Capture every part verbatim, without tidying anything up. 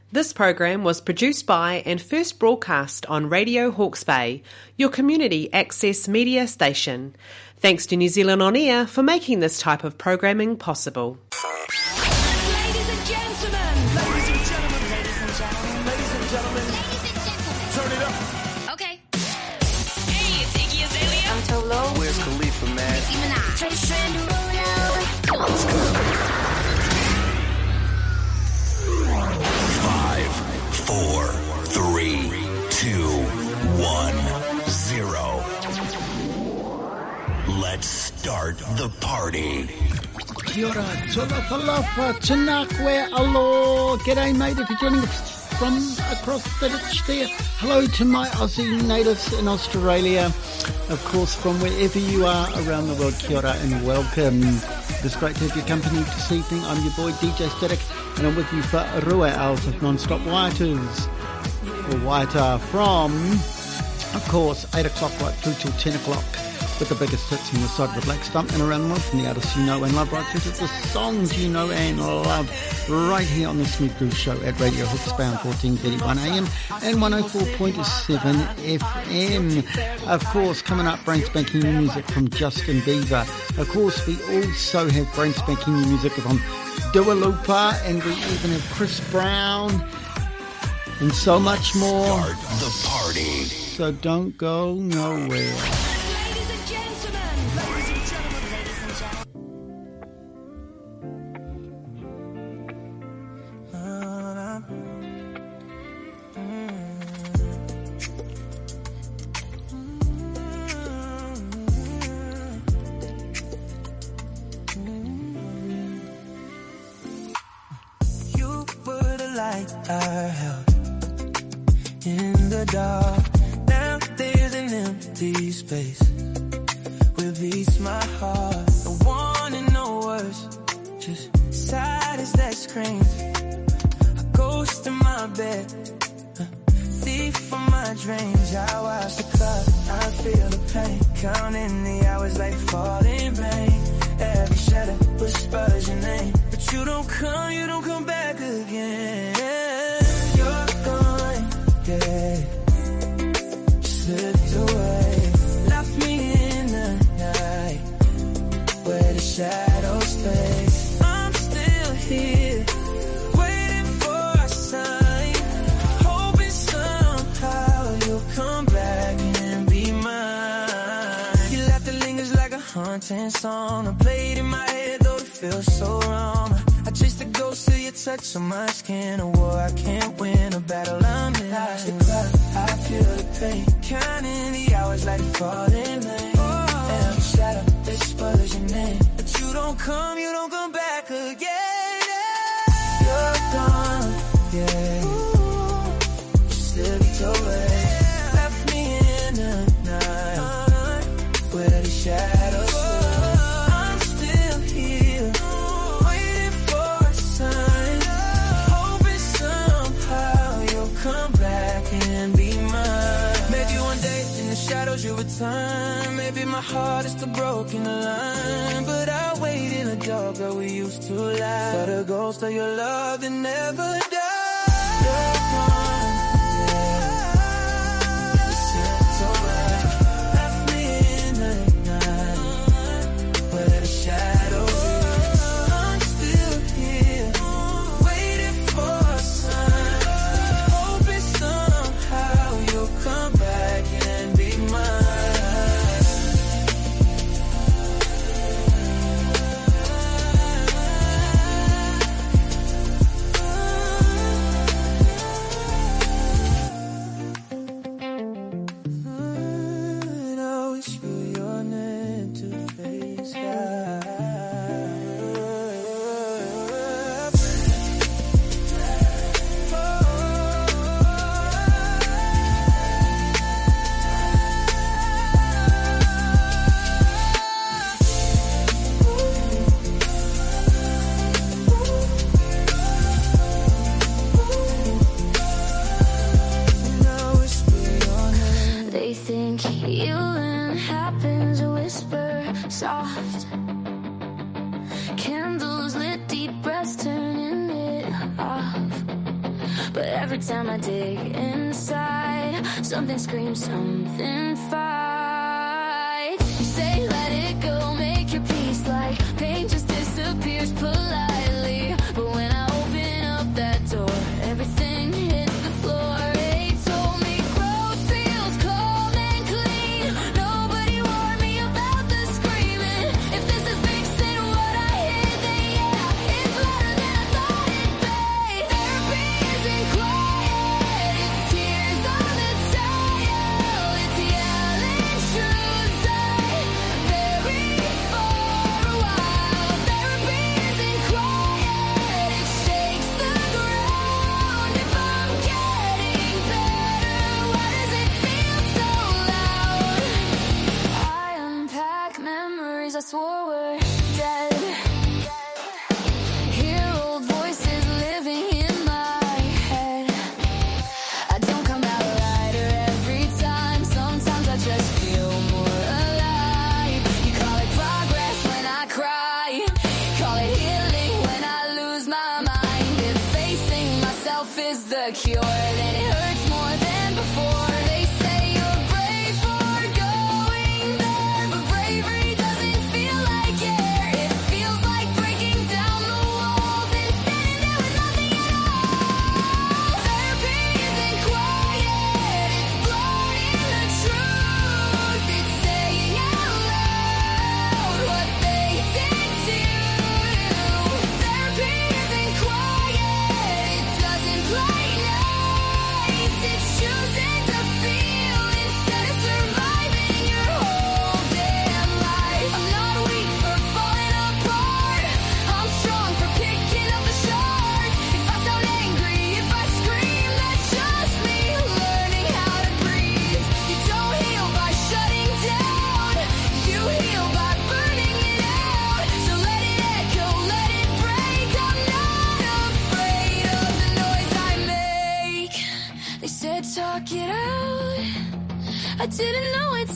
This program was produced by and first broadcast on Radio Hawke's Bay, your community access media station. Thanks to New Zealand On Air for making this type of programming possible. Ladies and gentlemen. Ladies and gentlemen. Ladies and gentlemen. Ladies and gentlemen. Ladies and gentlemen. Turn it up. Okay. Hey, it's Iggy Azalea. I'm Tolo. Where's Khalifa, man? Nicki Minaj. Trace Derulo. Let's go. Five, four, three, two, one, zero. Let's start the party. Kia ora, tola falafa, tinakwe, alo. G'day, mate, if you're joining us from across the ditch there. Hello to my Aussie natives in Australia. Of course, from wherever you are around the world, kia ora and welcome. It's great to have your company this evening. I'm your boy, D J Static, and I'm with you for rua hours of non-stop waitas. Or waita from, of course, eight o'clock right through till ten o'clock. With the biggest hits on the side of the black stump and around the world, from the artists you know and love, right through to the songs you know and love, right here on the Smooth Groove Show at Radio Hawke's Bay on fourteen thirty-one A M and one oh four point seven F M. Of course, coming up, brain spanking new music from Justin Bieber. Of course, we also have brain spanking new music from Dua Lipa, and we even have Chris Brown, and so much more. Start the party. So don't go nowhere. I held in the dark. Now there's an empty space where beats my heart. No one and no words, just silence that screams. A ghost in my bed, a thief from my dreams. I watch the clock, I feel the pain, counting the hours like falling rain. Every shadow whispers your name, but you don't come, you don't come back again. Yeah, slipped away, left me in the night where the shadows fade. I'm still here, waiting for a sign, hoping somehow you'll come back and be mine. Your laughter lingers like a haunting song. I played in my head though it feels so wrong. I chase the ghost of your touch on my skin. A war I can't win, a battle I'm in. I clock, I feel the pain, counting the hours like falling rain. Oh. And the shadow whispers your name, but you don't come, you don't come back again. Yeah. You're gone, yeah. Ooh. You slipped away, left me in the night where the shadows. You return, maybe my heart is still broken line, but I wait in the dark that we used to lie for the ghost of your love that never died. You're gone, yeah. You slipped away, left me in the night where the shadows. I'm still here, waiting for a sign, hoping somehow you'll come back and be mine. soft. Candles lit, deep breaths turning it off. but every time I dig inside, something screams, something fights. You say let it go, make your peace, like pain just disappears politely. But when I open up that door, everything hits the floor. They told me growth feels calm and clean. Nobody warned me about the screaming. If this is fixing what I hear, then yeah, it's louder than I thought it'd be. Therapy isn't quiet, it's tears on the tile. It's yelling truths I buried for a while. Therapy isn't quiet, it shakes the ground. If I'm getting better, why does it feel so loud? I unpack memories I swore were dead. Hear old voices living in my head. I don't come out lighter every time. Sometimes I just feel more alive. You call it progress when I cry. Call it healing when I lose my mind. If facing myself is the cure, then it hurts more than before. They say you're brave for going there, but bravery doesn't feel like air. It feels like breaking down the walls and standing there with nothing at all. Therapy isn't quiet, it's blurring the truth. It's saying out loud what they did to you. Therapy isn't quiet, it doesn't play nice. It's choosing to feel instead of surviving your whole damn life. I'm not weak for falling apart, I'm strong for picking up the shards. If I sound angry, if I scream, that's just me learning how to breathe. You don't heal by shutting down, you heal by burning it out. So let it echo, let it break. I'm not afraid of the noise I make. They said talk it out, I didn't know it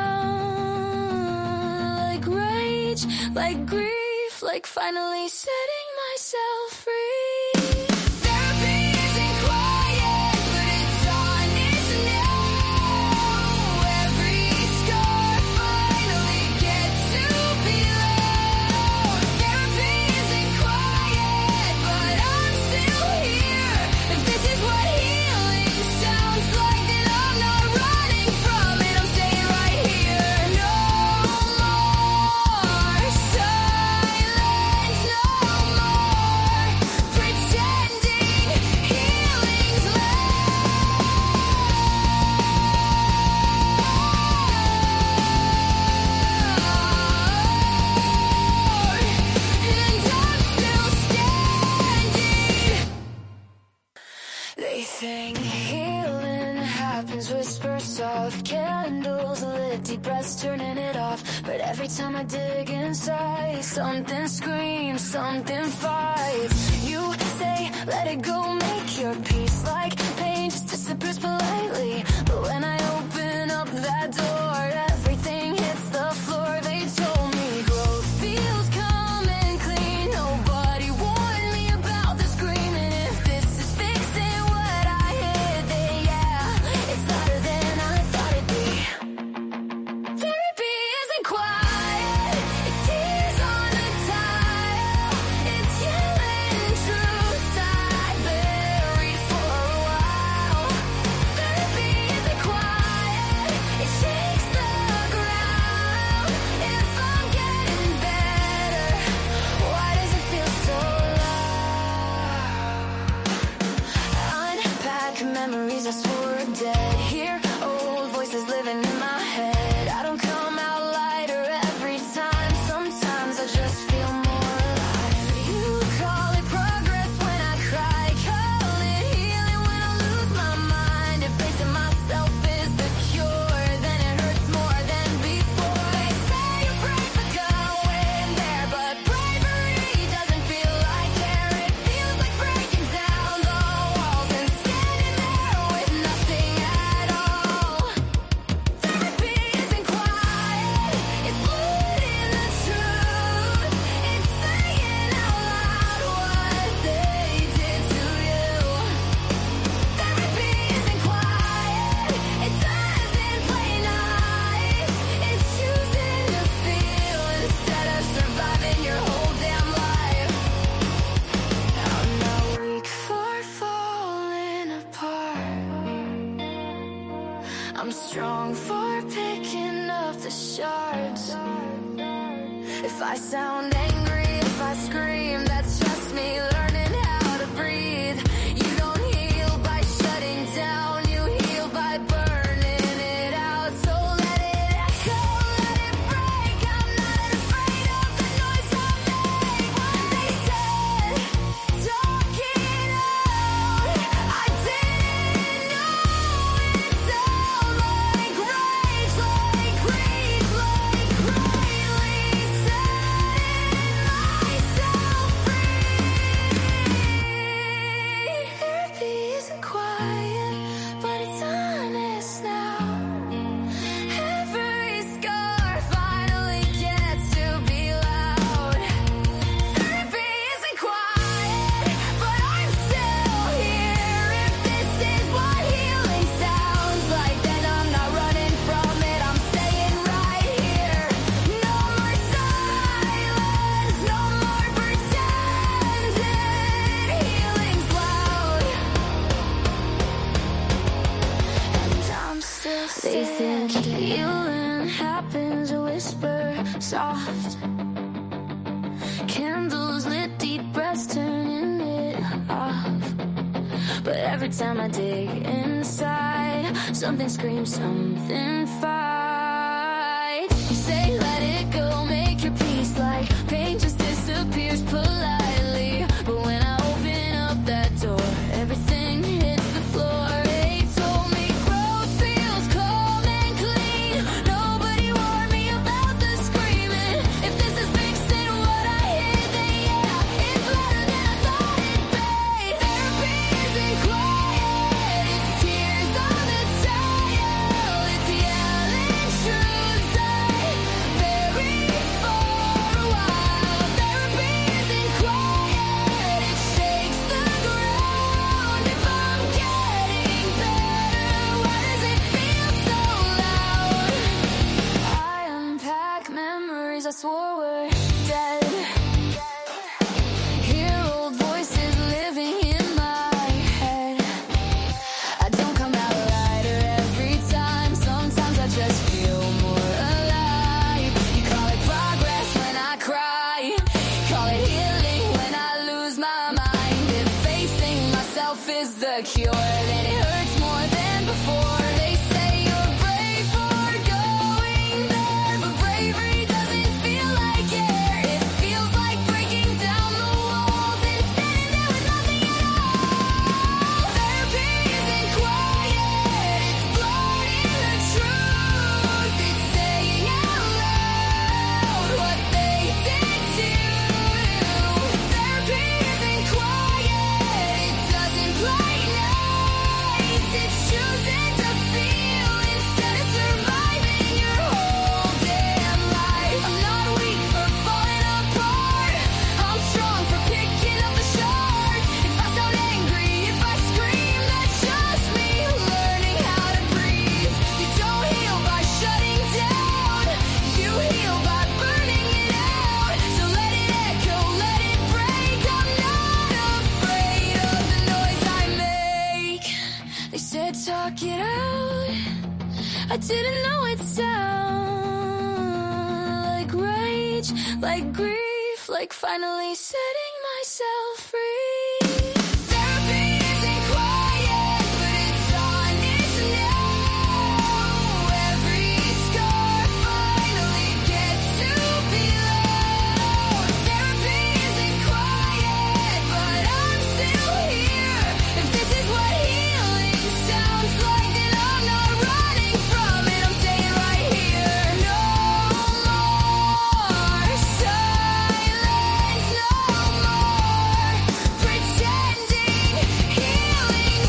sound like rage, like grief, like finally setting myself free. Therapy isn't quiet, but it's honest now. Every scar finally gets to be loud. Therapy isn't quiet, but I'm still here. If this is what healing sounds like, then I'm not running from it, I'm staying right here. No more silence, no more pretending healing's loud. And I'm still standing. They think healing happens, whisper soft, candles lit, deep breaths turning it off. But every time I dig inside, something screams, something fights. You say let it go, make your peace, like pain just disappears politely. But when I open up that door, everything hits the floor. They told me growth feels calm and clean. Nobody warned me about the screaming. If this is fixing what I hear, then yeah, it's louder than I thought it'd be. Therapy isn't quiet, it's tears on the tile. It's yelling truths I buried I'm strong for picking up the shards. If I sound angry, if I scream, that's just me learning how to breathe. You don't heal by shutting down, you heal by burning it out. So let it echo, let it break. I'm not afraid of the noise I make. They said, talk it out. I didn't know it sound like rage, like grief, like greatly setting myself free. Therapy isn't quiet, but it's honest now. Every scar finally gets to be loud. Therapy isn't quiet, but I'm still here. If this is what healing sounds like, then I'm not running from it. I'm staying right here. No more silence, no more pretending. Healing's loud, and I'm still They think healing happens a whisper, soft. Candles lit, deep breaths turning it off. But every time I dig inside, something screams, something fights. You say let it go, make your peace, like pain just disappears politely. But when I open up that door, everything hits the floor. They told me growth feels calm and clean. Nobody warned me about the screaming. If this is fixing what I hear, then yeah, it's louder than I thought it'd be. Therapy isn't quiet, it's tears on the tile. It's yelling truths I buried for a while. Therapy isn't quiet, it shakes the ground. If I'm getting better, why does it feel so loud? I unpack memories I swore were dead. Hear old voices living in my head. I don't come out lighter every time. Sometimes I just feel more alive. You call it progress when I cry. Call it healing when I lose my mind. If facing myself is the cure, then it hurts more than before. They say you're brave for going there, but bravery doesn't feel like air. It feels like breaking down the walls and standing there with nothing at all. Therapy isn't quiet, it's blotting the truth. It's saying out loud what they did to you. Therapy isn't quiet, it doesn't play nice. It's choosing to feel instead of surviving your whole damn life. I'm not weak for falling apart, I'm strong for picking up the shards. If I sound angry, if I scream, that's just me learning how to breathe. You don't heal by shutting down, you heal by burning it out. So let it echo, let it break. I'm not afraid of the noise I make. They said talk it out, I didn't know it sound like rage, like grief, like finally setting myself free. Therapy isn't quiet, but it's honest now. Every scar finally gets to be loud. Therapy isn't quiet, but I'm still here. If this is what healing sounds like, then I'm not running from it. I'm staying right here. No more silence, no more pretending. Healing's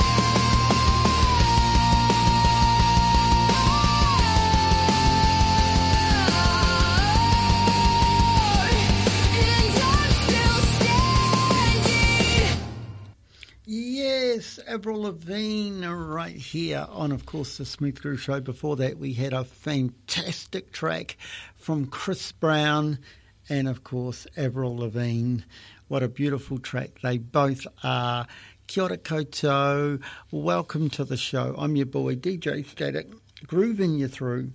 loud, and I'm still standing. Yes, Avril Lavigne right here on, of course, the Smooth Groove Show. Before that, we had a fantastic track from Chris Brown and, of course, Avril Lavigne. What a beautiful track they both are. Kia ora koutou. Welcome to the show. I'm your boy, D J Static, grooving you through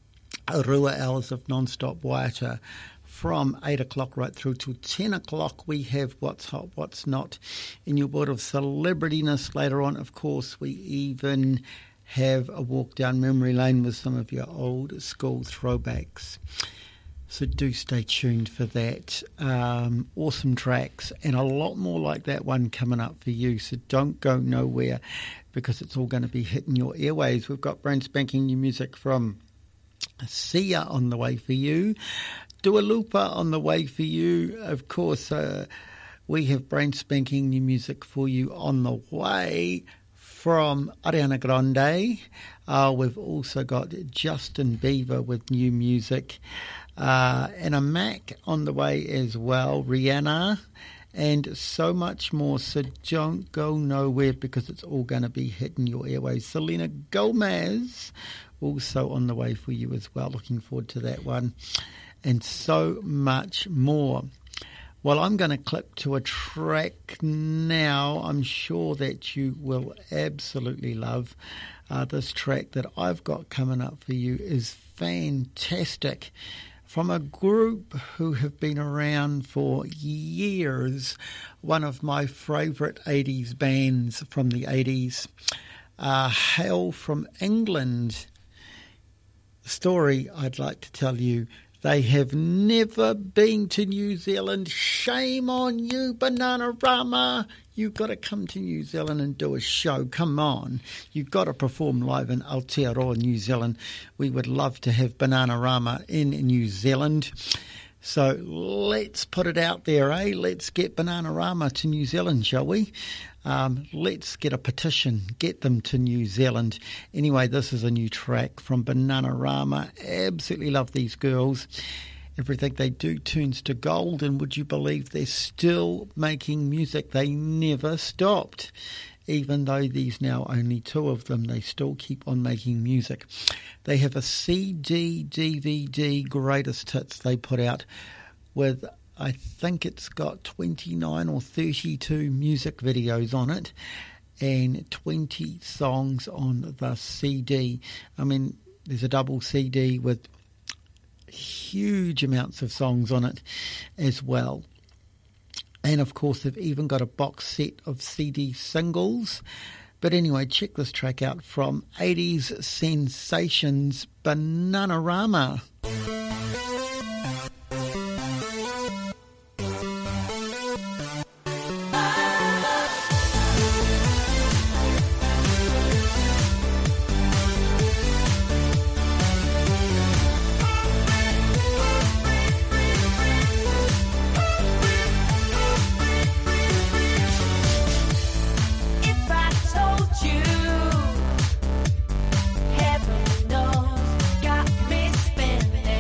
a rua hours of non-stop waiata. From eight o'clock right through to ten o'clock, we have What's Hot, What's Not in your world of celebrityness. Later on, of course, we even have a walk down memory lane with some of your old school throwbacks. So do stay tuned for that. Um, awesome tracks and a lot more like that one coming up for you. So don't go nowhere because it's all going to be hitting your airwaves. We've got brand spanking new music from Sia on the way for you. Dua Lipa on the way for you. Of course, uh, we have brand spanking new music for you on the way from Ariana Grande. Uh, we've also got Justin Bieber with new music. Uh, and a Mac on the way as well. Rihanna. And so much more. So don't go nowhere because it's all going to be hitting your airways. Selena Gomez also on the way for you as well. Looking forward to that one. And so much more. Well, I'm going to click to a track now. I'm sure that you will absolutely love uh, this track that I've got coming up for you is fantastic. From a group who have been around for years, one of my favourite eighties bands from the eighties, uh, hail from England. The story I'd like to tell you, they have never been to New Zealand. Shame on you, Bananarama. You've got to come to New Zealand and do a show. Come on. You've got to perform live in Aotearoa, New Zealand. We would love to have Bananarama in New Zealand. So let's put it out there, eh? Let's get Bananarama to New Zealand, shall we? Um, let's get a petition, get them to New Zealand. Anyway, this is a new track from Bananarama. Absolutely love these girls. Everything they do turns to gold, and would you believe they're still making music? They never stopped. Even though these now only two of them, they still keep on making music. They have a C D, D V D greatest hits they put out with, I think it's got twenty-nine or thirty-two music videos on it and twenty songs on the C D. I mean, there's a double C D with huge amounts of songs on it as well. And of course, they've even got a box set of C D singles. But anyway, check this track out from eighties Sensations, Bananarama. If I told you, heaven knows, got me spinning.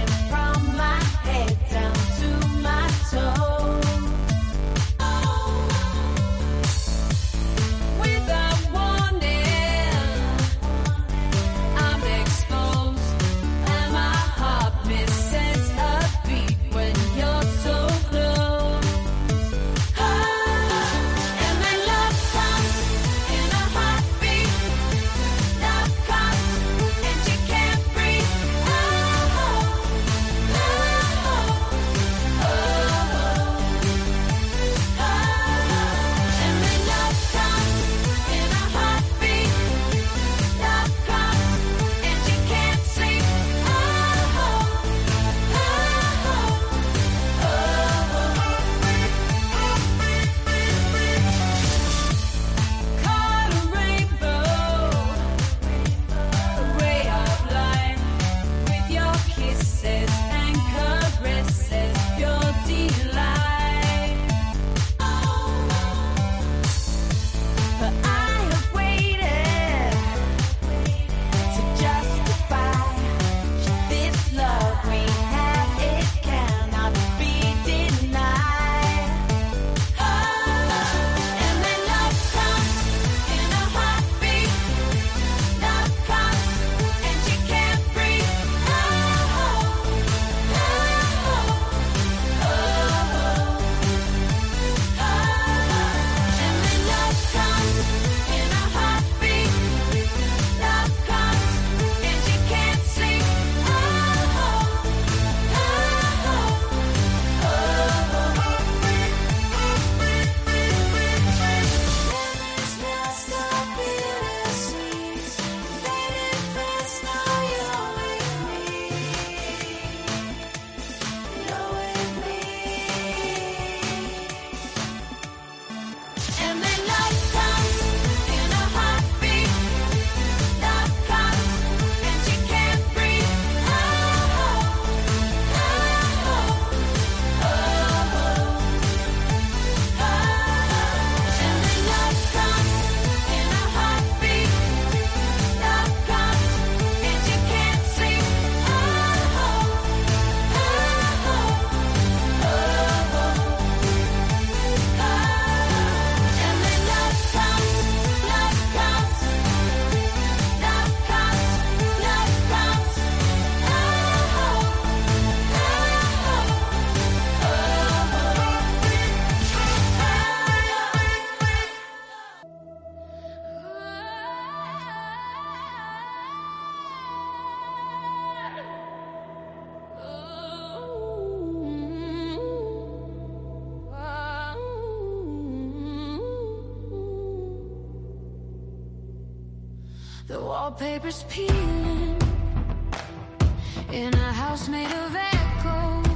The wallpaper's peeling in a house made of echoes.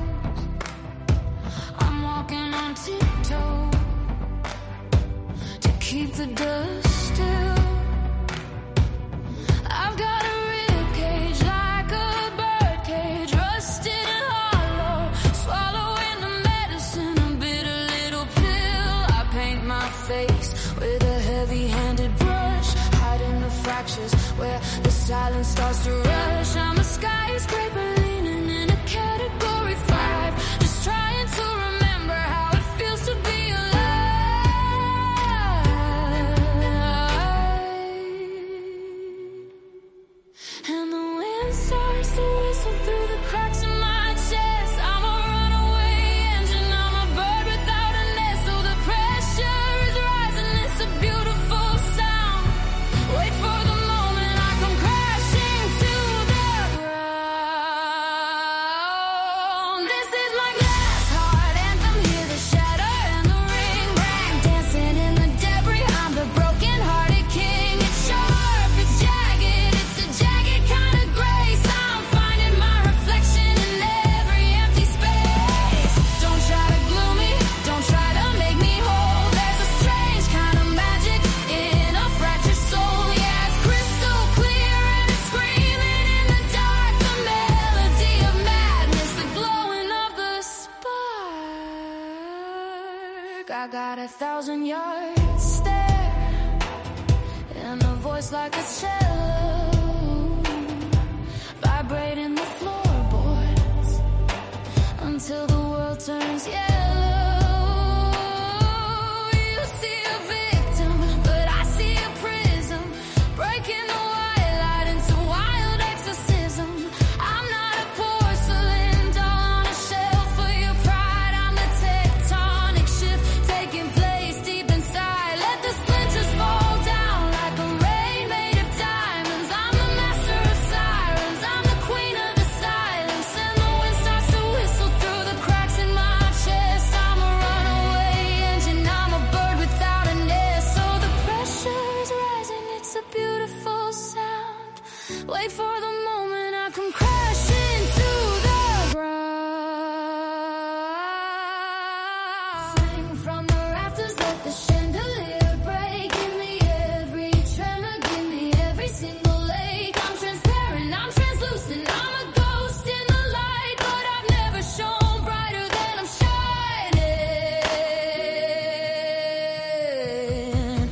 I'm walking on tiptoe to keep the dust still. I've got a rib cage like a bird cage, rusted and hollow, swallowing the medicine, a bitter little pill. I paint my face with a heavy-handed brush, hiding the fractures where the silence starts to rush. I'm a skyscraper leaning in a category five, just trying to remember how it feels to be alive. And the wind starts to whistle through the cracks in my chest. I'm a runaway engine, I'm a bird without a nest. So the pressure is rising, it's a beautiful sound. Wait for the moment I come crashing to the ground. This is my glass heart anthem, hear the shatter and the ring bang, dancing in the debris. I'm the broken-hearted king. It's sharp, it's jagged, it's a jagged kind of grace. I'm finding my reflection in every empty space. Don't try to glue me, don't try to make me whole. There's a strange kind of magic in a fractured soul. Yeah, it's crystal clear and it's screaming in the dark. The melody of madness, the glowing of the spark. I got a thousand yard stare and a voice like a cello, vibrating the floorboards until the world turns yellow. You see a victim, but I see a prism, breaking the white light into wild exorcism. I'm not a porcelain doll on a shelf for your pride. I'm the tectonic shift taking place deep inside. Let the splinters fall down like a rain made of diamonds. I'm the master of sirens, I'm the queen of the silence. And the wind starts to whistle through the cracks in my chest. I'm a runaway engine, I'm a bird without a nest. So the pressure is rising, it's a beautiful sound. Wait for the moment I come crashing to the ground. Swing from the rafters, let the chandelier break. Give me every tremor, give me every single lake. I'm transparent, I'm translucent, I'm a ghost in the light, but I've never shone brighter than I'm shining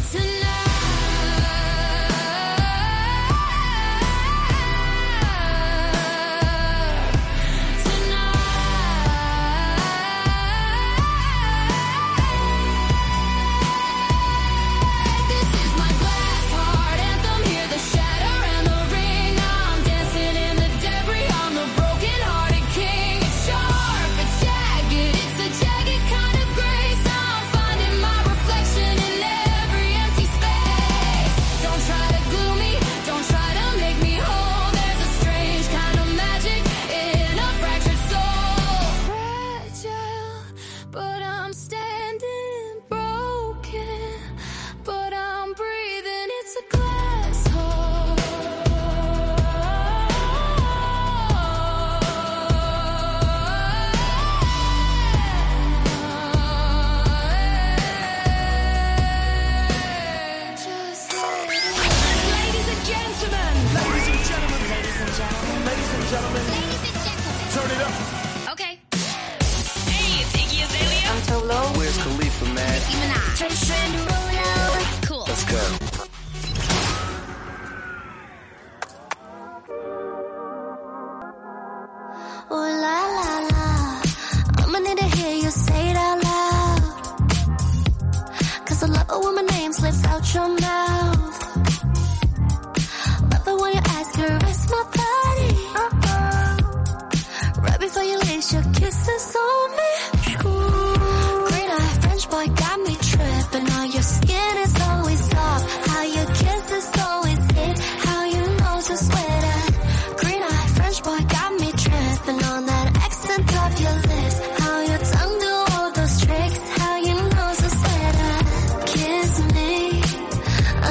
tonight. This is my glass heart anthem, hear the shatter and the ring. I'm dancing in the debris, I'm the broken-hearted king. It's sharp, it's jagged, it's a jagged kind of grace. I'm finding my reflection in every empty space. Don't try to glue me, don't try to make me whole. There's a strange kind of magic in a fractured soul. Fragile, but I'm standing broken, but I'm breathing. It's a glass Ladies and gentlemen, Ladies and gentlemen, ladies and gentlemen, ladies and gentlemen, turn it up. Okay. Hey, it's Iggy Azalea. I'm Tolo. Where's Khalifa, man? Nicki Minaj. Trace Rolo. Cool. Let's go. Oh la la la, I'ma need to hear you say it out loud. Cause I love it when my name slips out your mouth. Love it when you ask her, it's my body. Uh-oh. Right before you lace your kisses on me. Green eye French boy got me tripping. How your skin is always soft, how your kisses always hit, how your nose is sweater. Green eye French boy got me tripping on that accent of your lips. How your tongue do all those tricks, how your nose is sweater. Kiss me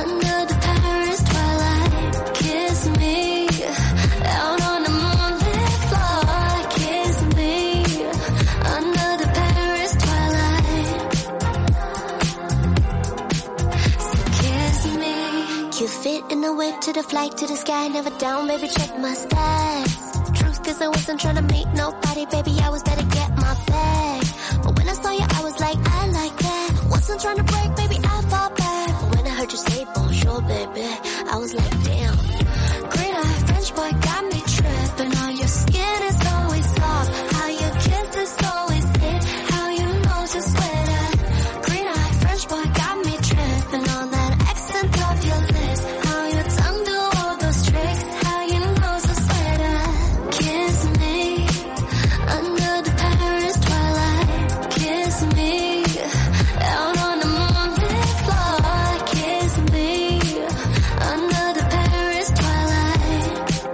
fit in the whip to the flight to the sky, never down, baby, check my stats. Truth is I wasn't trying to meet nobody, baby, I was there to get my bag. But when I saw you, I was like, I like that. Wasn't trying to break, baby, I fall back. But when I heard you say bonjour, baby, I was like, damn. Green eye French boy got me tripping. All your skin is always soft, how your kiss is always thick, how your nose is sweater. Green eye French boy got me tripping. On that accent of your lips, how your tongue do all those tricks, how your nose is sweater. Kiss me under the Paris twilight. Kiss me out on the moonlit floor. Kiss me under the Paris twilight.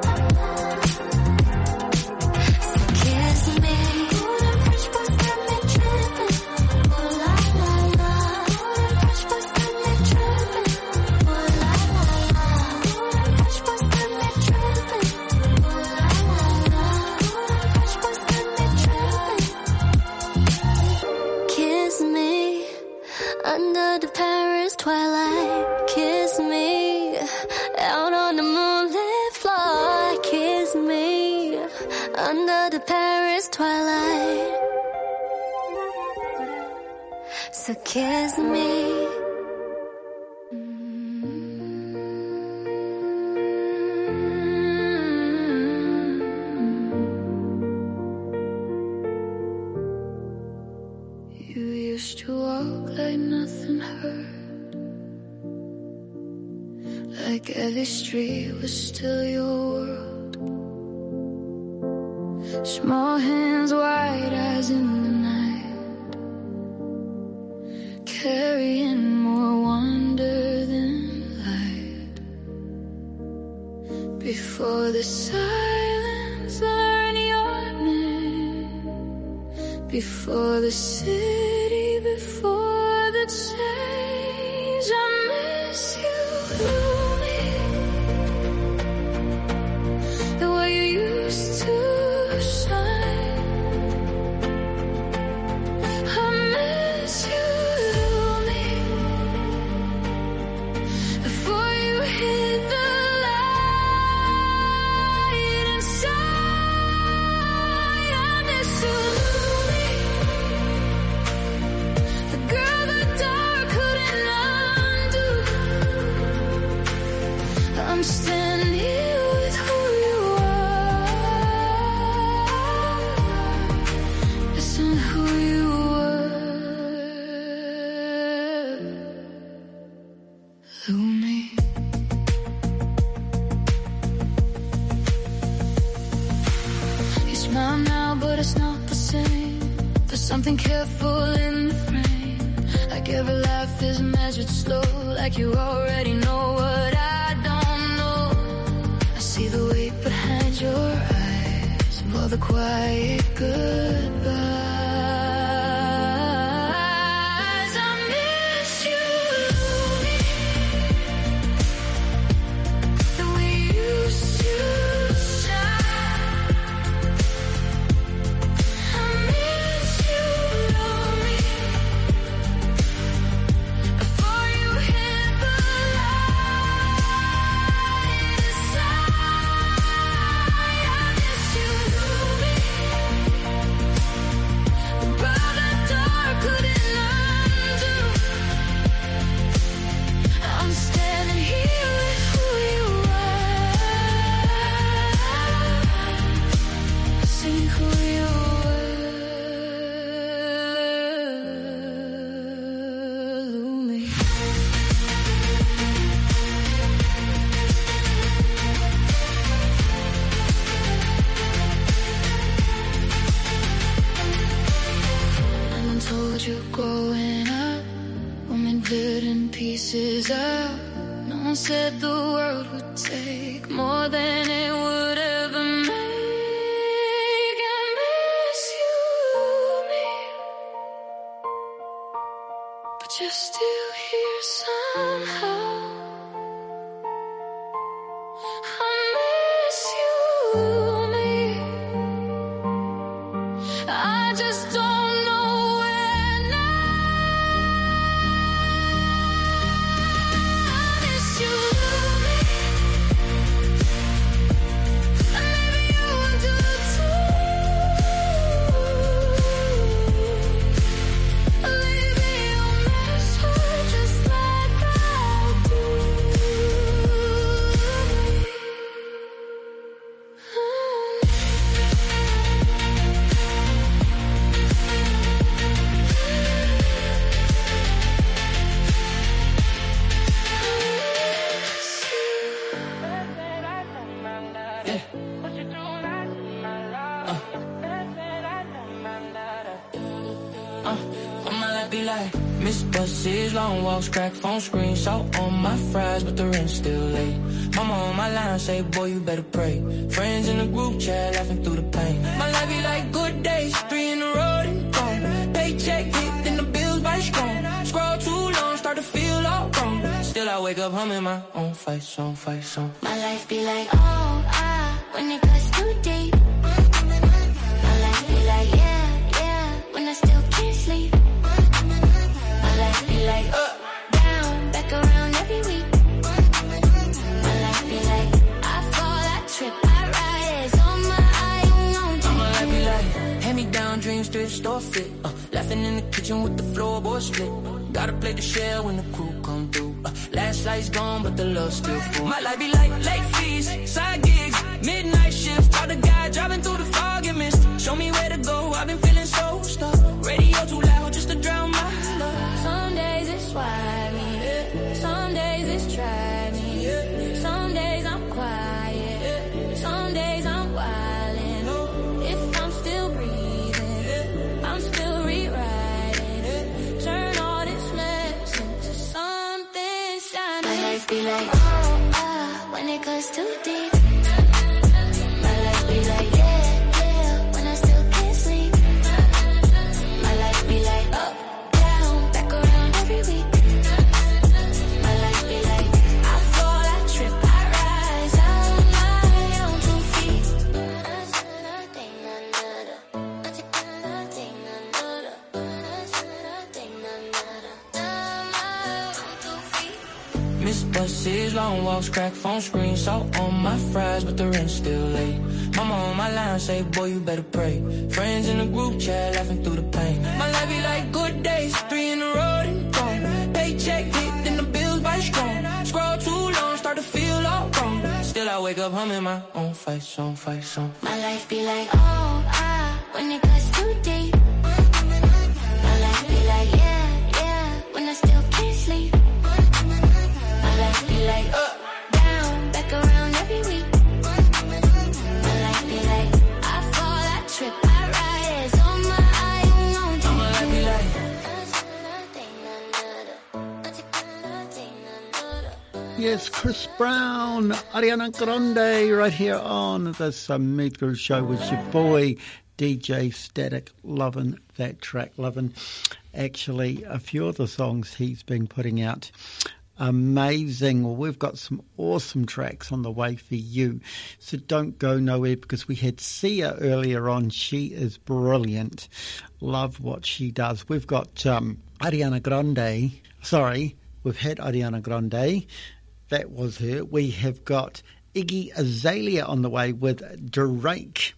So kiss me. Ooh, them French boys got me tripping. Ooh la la la. Ooh, them French boys got me tripping. Ooh la la la. Ooh, them French boys got me tripping. Ooh la la la. Ooh, them French boys got me tripping. Kiss me under the Paris twilight. Kiss me out on the moonlit floor. Kiss me under the Paris twilight. So kiss me. You used to walk like nothing hurt, like every street was still your world. Small hands, wide eyes in the night, carrying more wonder than light. Before the silence, learn your name. Before the city, before the change, I miss you, Lumi. The way you used to shine. I miss you, Lumi. Before you hit the light inside, I miss you, Lumi. The girl the dark couldn't undo. I'm standing here with who you are. Listen, who you were, Lumi. You smile now, but it's not the same. There's something careful in the frame. Like every life is measured slow, like you already know what I don't know. I see the weight behind your eyes, of all the quiet goodbyes. I miss you, Lumi. The way you used to shine. I miss you, Lumi. Before you hit the light inside, I miss you, Lumi. The power the dark couldn't undo. I'm standing here with who you are. See who you were, Lumi. No one told you growing up, women lit in pieces up. No one said the world would take more than it would ever make. I miss you, Lumi. But you're still here somehow. I miss you, Lumi. I just don't know where now. I miss you, Lumi. Miss buses, long walks, crack phone screens, salt on my fries, but the rent's still late. Mama on my line say, boy, you better pray. Friends in the group chat laughing through the pain. My life be like good days, three in a row and gone. Paycheck hit, then the bills bite strong. Scroll too long, start to feel all wrong. Still I wake up humming my own fight song, fight song. My life be like, oh, ah, when it gets too deep. My life be like, yeah, yeah, when I still can't sleep. My life be like, up, down, back around every week. My life be like, I fall, I trip, I ride, it's on my eye, on to My life be like, hand me down dreams, thrift store fit. Uh, laughing in the kitchen with the floorboard split. Gotta play the shell when the crew come through. Uh, last light's gone, but the love's still full. My life be like late fees, side gigs, midnight shift. Call the guy driving through the fog and mist. Show me where to go, I've been feeling so stuck. Radio too loud just to drown my love. Some days it's why me, some days it's try me. Some days I'm quiet, some days I'm wildin'. If I'm still breathing, I'm still rewriting. Turn all this mess into something shining. My life be like, oh, ah, when it goes too deep. My life be like, yeah, yeah, when I still can't sleep. My life be like, up, down, back around every week. My life be like, I fall, I trip, I rise, I'm my own two feet. Miss buses, long walks, crack phone screens, salt on my fries, but the rent's still late. Mama on my line say, boy, you better pray. Friends in the group chat laughing through the pain. My life be like good days, three in a row and gone. Paycheck hit, then the bills bite strong. Scroll too long, start to feel all wrong. Still I wake up humming my own fight song, fight song. My life be like, oh, ah, when it gets too deep. My life be like, yeah, yeah, when I still can't sleep. My life be like, up, down, back around every week. My life be like, I fall, I trip, I ride, it's on my eye, on to My life be like, Yes, Chris Brown, Ariana Grande, right here on this um, Meet Groove Show with your boy, D J Static, loving that track, loving actually a few of the songs he's been putting out. Amazing. Well, we've got some awesome tracks on the way for you, so don't go nowhere because we had Sia earlier on. She is brilliant. Love what she does. We've got um, Ariana Grande. Sorry, we've had Ariana Grande. That was her. We have got Iggy Azalea on the way with Drake.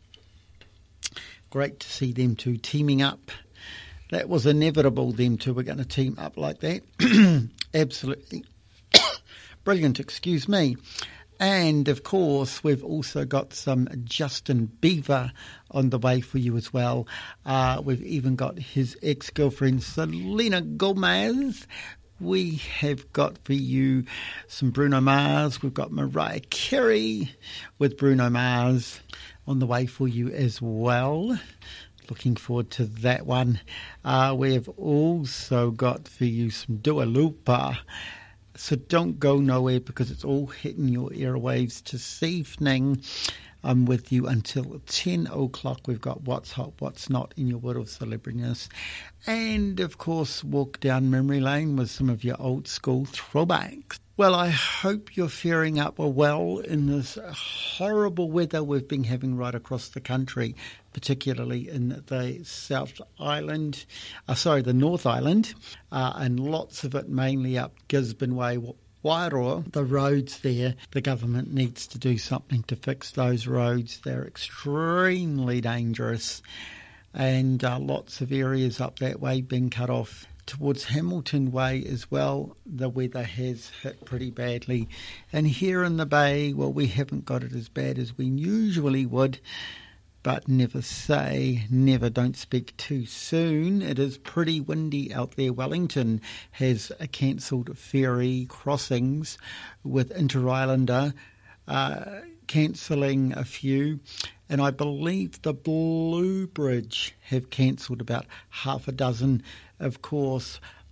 Great to see them two teaming up. That was inevitable, them two were going to team up like that. Absolutely brilliant, excuse me. And, of course, we've also got some Justin Bieber on the way for you as well. Uh, we've even got his ex-girlfriend, Selena Gomez. We have got for you some Bruno Mars. We've got Mariah Carey with Bruno Mars on the way for you as well. Looking forward to that one. Uh, we have also got for you some Dua Lipa. So don't go nowhere because it's all hitting your airwaves this evening. I'm with you until ten o'clock. We've got What's Hot, What's Not in your world of celebrityness. And, of course, walk down memory lane with some of your old school throwbacks. Well, I hope you're faring up well in this horrible weather we've been having right across the country, particularly in the South Island, uh, sorry, the North Island, uh, and lots of it mainly up Gisborne Way, Wairoa, the roads there. The government needs to do something to fix those roads. They're extremely dangerous, and uh, lots of areas up that way being cut off. Towards Hamilton Way as well, the weather has hit pretty badly. And here in the Bay, well, we haven't got it as bad as we usually would, but never say never, don't speak too soon. It is pretty windy out there. Wellington has uh, cancelled ferry crossings, with Inter-Islander uh, cancelling a few. And I believe the Blue Bridge have cancelled about half a dozen. Of course,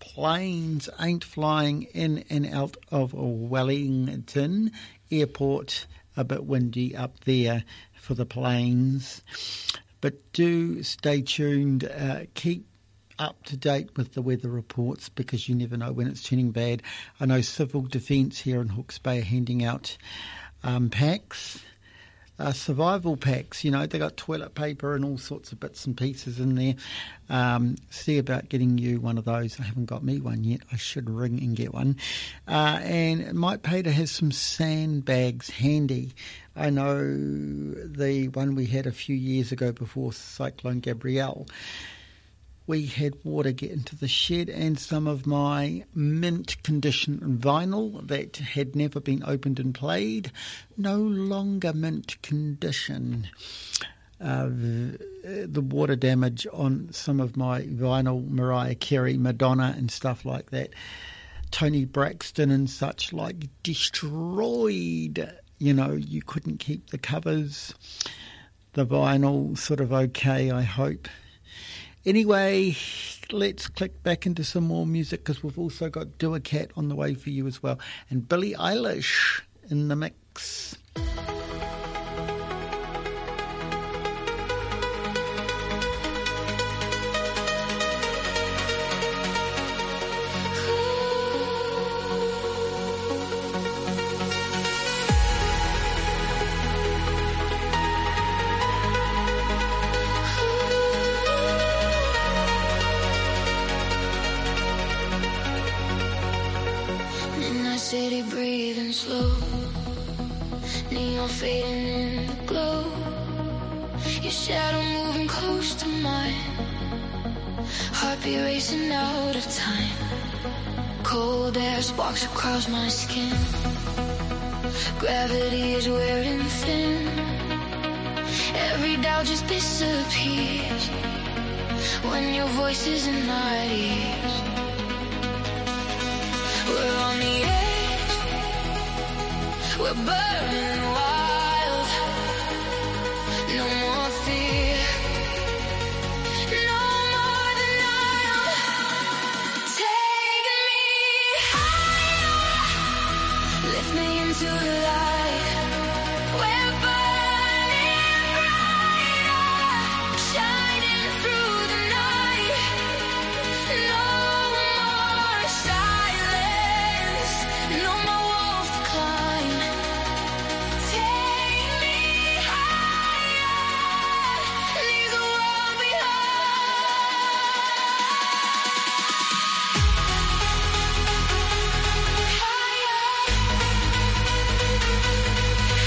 planes ain't flying in and out of Wellington Airport. A bit windy up there for the planes. But do stay tuned. Uh, keep up to date with the weather reports because you never know when it's turning bad. I know Civil Defence here in Hawke's Bay are handing out um, packs. Uh, survival packs, you know, they got toilet paper and all sorts of bits and pieces in there. Um, see about getting you one of those. I haven't got me one yet. I should ring and get one. Uh, and Mike Pater has some sandbags handy. I know the one we had a few years ago before Cyclone Gabrielle. We had water get into the shed and some of my mint condition vinyl that had never been opened and played, no longer mint condition. Uh, the water damage on some of my vinyl, Mariah Carey, Madonna and stuff like that, Tony Braxton and such like, destroyed. You know, you couldn't keep the covers. The vinyl sort of okay, I hope. Anyway, let's click back into some more music because we've also got Do a Cat on the way for you as well. And Billie Eilish in the mix. City breathing slow, neon fading in the glow, your shadow moving close to mine, heartbeat racing out of time, cold air sparks across my skin, gravity is wearing thin, every doubt just disappears when your voice is in my ears. We're on the edge, we're burning wild. No more fear, no more denial. Take me higher, lift me into the light. We're burning brighter, shining through the night. No more silence, no more walls to climb. Take me higher, leave the world behind.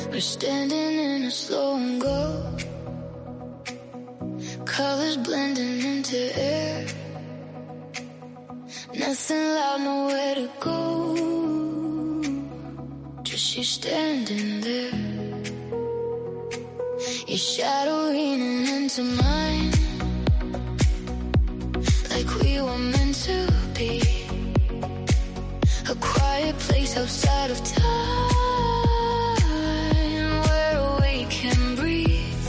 We're standing in a slow and go, colors blending into air. Nothing loud, nowhere to go, just you standing there. Your shadow leaning into mine, like we were meant to be. A quiet place outside of time, where we can breathe.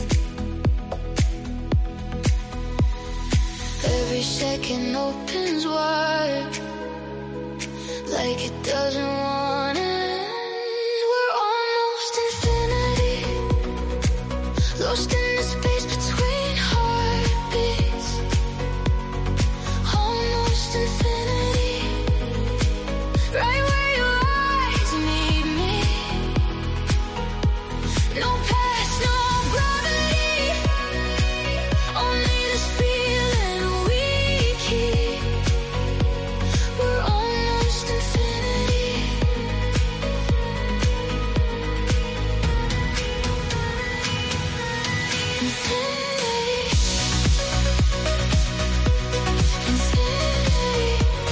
Every second opens wide, like it doesn't want to end. We're almost infinity, lost in the space between heartbeats. Almost infinity, right where your eyes meet me. No past, no gravity, only this feeling we keep. We're almost infinity. Infinity. Infinity.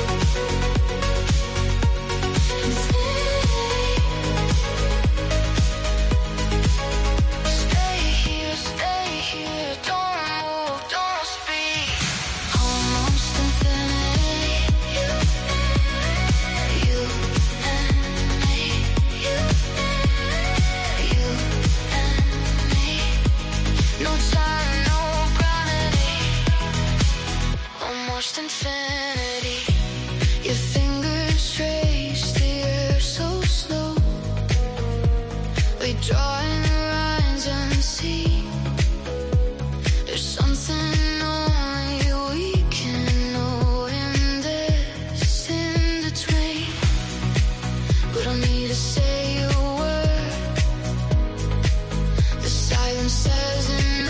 Stay here, stay here, don't move, don't speak. Almost infinity, you, you and me, you, you and me. No time, no gravity, almost infinity. Your fingers trace the air so slow. We draw in the lines unseen. There's something only we can know in this in between. We don't need to say a word. The silence says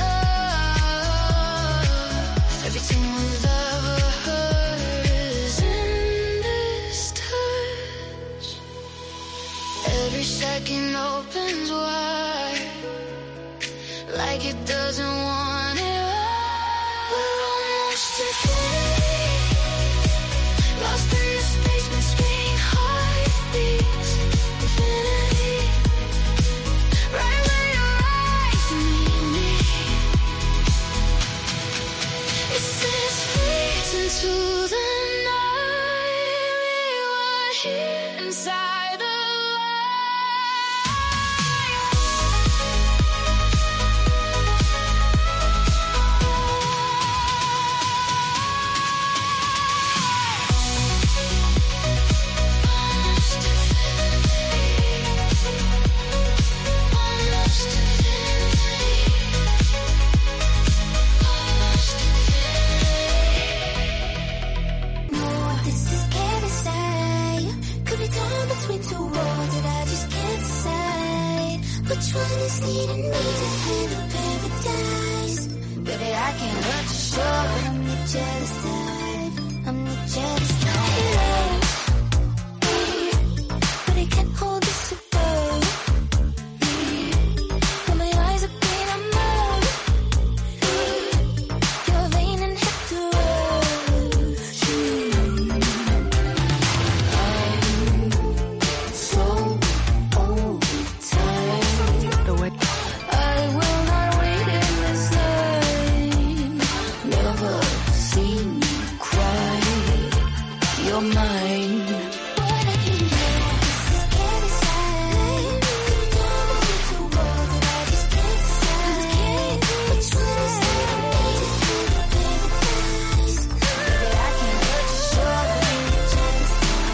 enough. Everything we've ever heard is in this touch. Every second opens wide, like it doesn't want it all. We're almost infinity, lost in the space between heartbeats. Infinity, right where your eyes meet me. It says fades into the night. We were here inside the light. Almost infinity, almost infinity, almost infinity. No, this is can't say. Could be torn between two worlds that I just can't decide. Which one is needing me to handle paradise? Baby, I can't hurt you, sure, but I'm the jealous type. I'm the jealous type. But I can't hold this above. When my eyes are green, I'm up. You're vain and hit the road. So overtired. The way I will not wait in this line. Never seen you cry. You're mine. what I can do, this is can't decide. Could be torn between two worlds that I just can't decide. Which one is needing me to handle paradise? Baby, I can't hurt you, sure, but I'm the jealous type.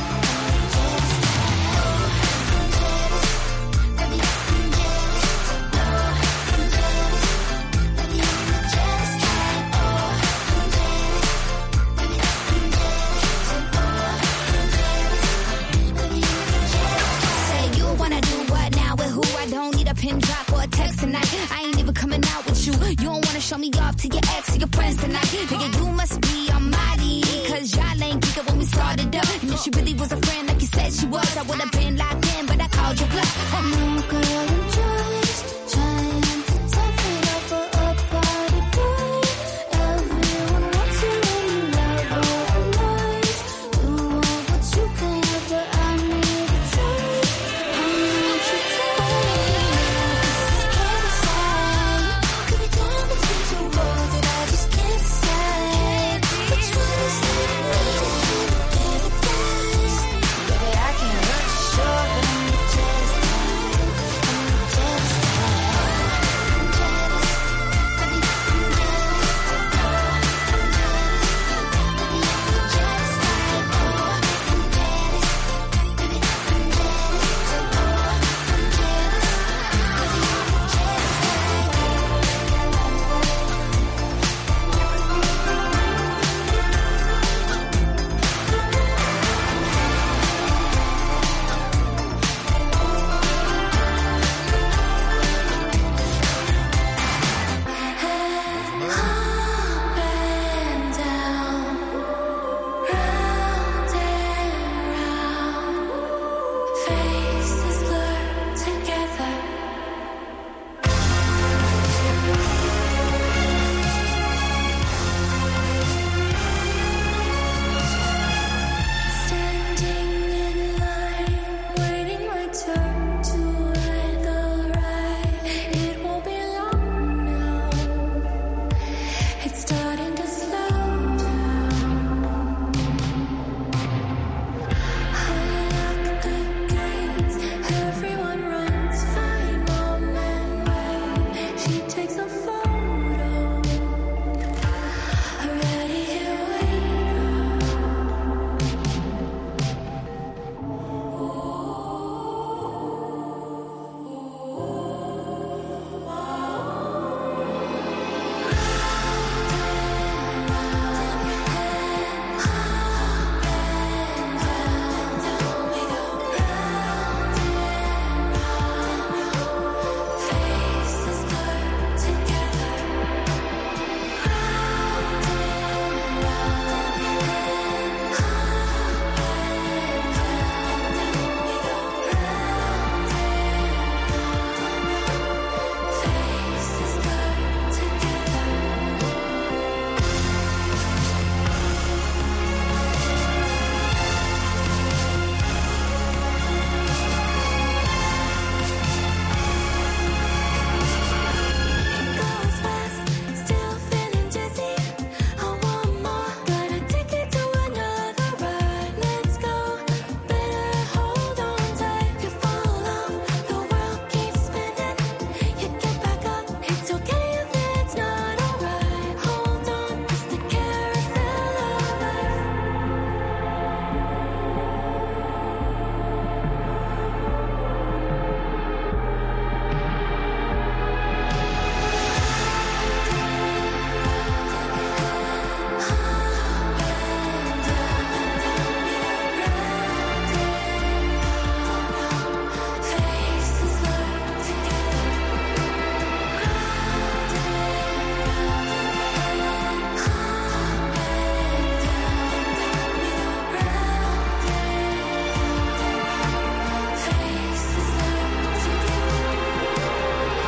I'm the jealous type. Baby, I'm jealous. Oh, I'm jealous. Baby, I'm the jealous type. Oh, I'm jealous. Baby, I'm jealous. Oh, I'm jealous. Baby, I'm jealous. Say you wanna do what now with who? I don't need a pin drop or a text tonight. I ain't even coming out with you. You don't wanna show me off to your ex or your friends tonight. Nigga, you must be on my league, cause y'all ain't geeking when we started up. And if she really was a friend like you said she was, I would've been locked in, but I called about your black. No girl enjoys trying to toughen up a, a party boy. Everyone wants you and you love all the noise. You want what you can have, but I need a choice. I want you to can't decide. Could be torn between two worlds and I just can't decide. Which one is it? Paradise. Baby, I can't hurt you, sure, but I'm jealous. I'm jealous. I'm jealous. Baby, I'm jealous. I'm jealous. Baby, I'm jealous. Like, oh, I'm jealous. Baby, I'm jealous. Like, oh, I'm jealous. Baby, I'm jealous. Like, up and down, round and round, faces blur together. Standing in line, waiting my turn to either ride. It won't be long now. It's starting to slow down. Unlock the gates. Everyone runs, find mom and wait. She takes a photo. Already here waiting. Faces blur together. Faces blur together. Goes fast, still feeling dizzy. I want more, got a ticket to another ride. Let's go, better hold on tight. You fall off, the world keeps spinning. You get back up, it's okay if it's not alright. Hold on, it's the carousel of life. Faces blur together. Faces blur together.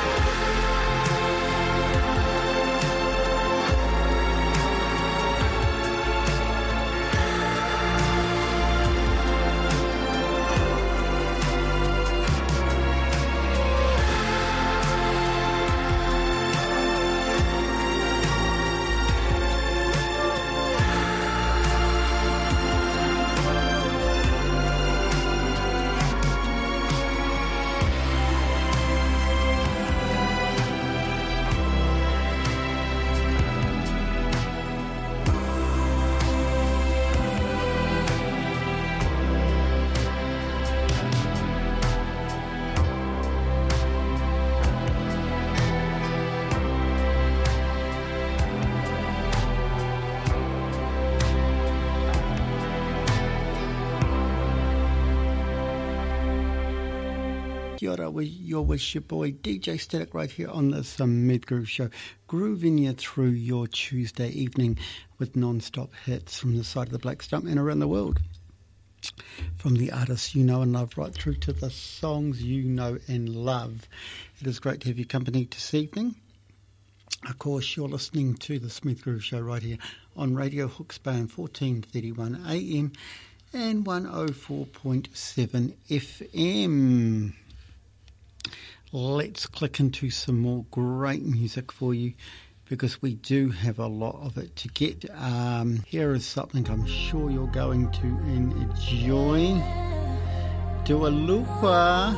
Kia ora, we- you're with your boy D J Static right here on this um, Mid Groove Show, grooving you through your Tuesday evening with non-stop hits from the side of the Black Stuntman around the world. from the artists you know and love right through to the songs you know and love. It is great to have your company this evening. Of course, you're listening to the Smooth Groove Show right here on Radio Hawke's Bay on fourteen thirty-one A M and one oh four point seven F M. Let's click into some more great music for you, because we do have a lot of it to get. Um, here is something I'm sure you're going to enjoy. Dua Lipa.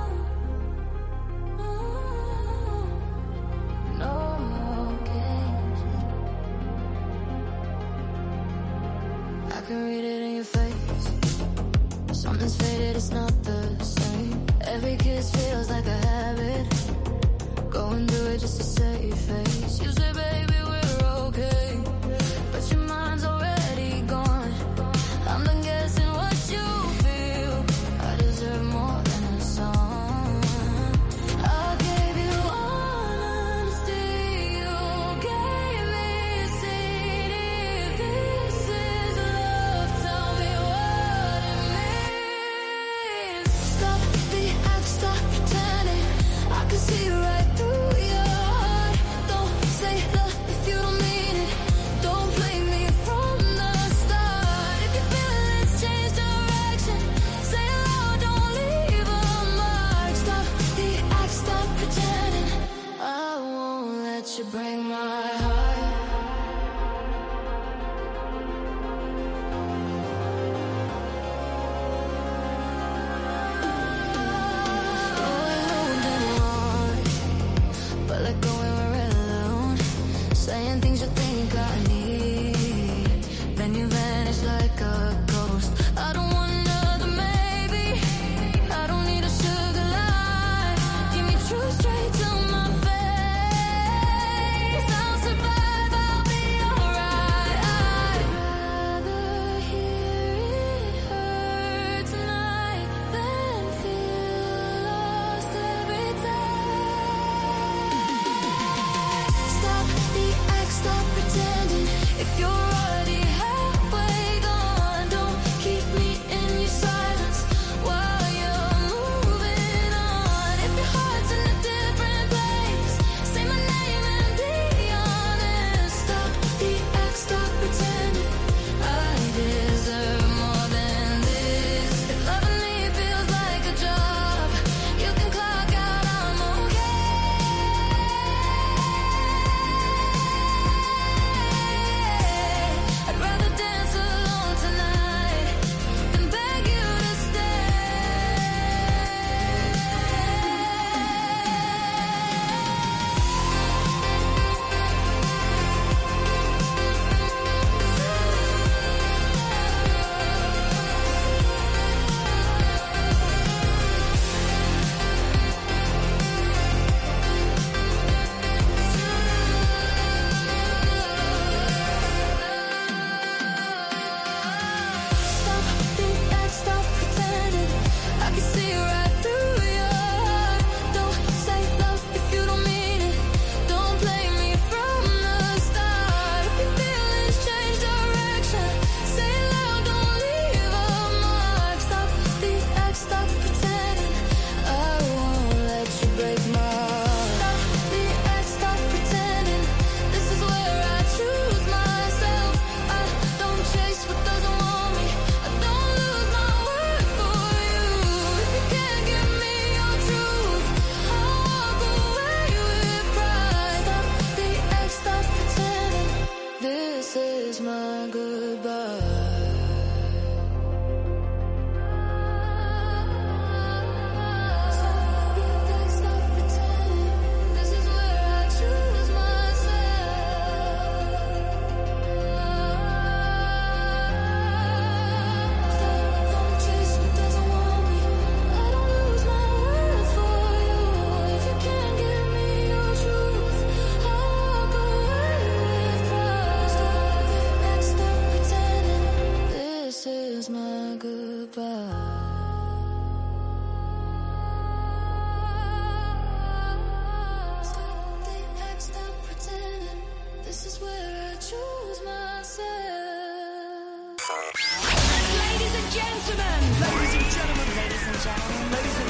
No more games. I can read it in your face. Something's faded, it's not the same. Every kiss feels like a habit. Going through it just to save face. You say, baby, we're okay, but your mind's already gone. I'm done guessing what you feel. I deserve more than a song. I gave you honesty, you gave me a seed. If this is love, tell me what it means. Stop the act, stop pretending. I can see right through your heart. Don't say the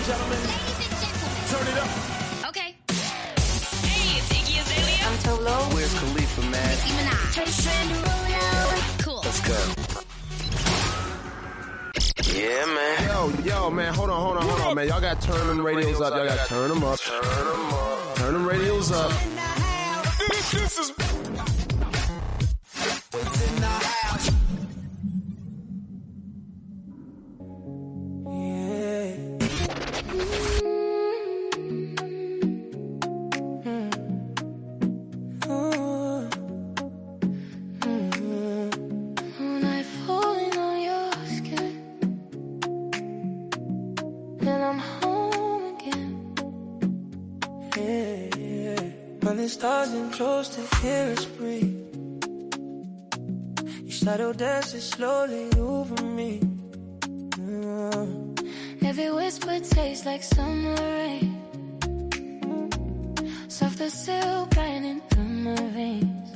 and gentlemen, turn it up. Okay. Hey, it's Iggy Azalea. I'm Tolo. Where's Khalifa, man? Nicki Minaj. Trace Derulo. Cool. Let's go. Yeah, man. Yo, yo, man, hold on, hold on, hold on, man. Y'all got to turn them radios up. Y'all got to turn them up. Turn them up. Turn them radios up. This is When I falling on your skin, and I'm home again. Yeah, yeah. When the stars ain't close to hear us breathe, you shadow dances slowly over me. Mm. Every whisper tastes like summer rain, soft as silk running through my veins.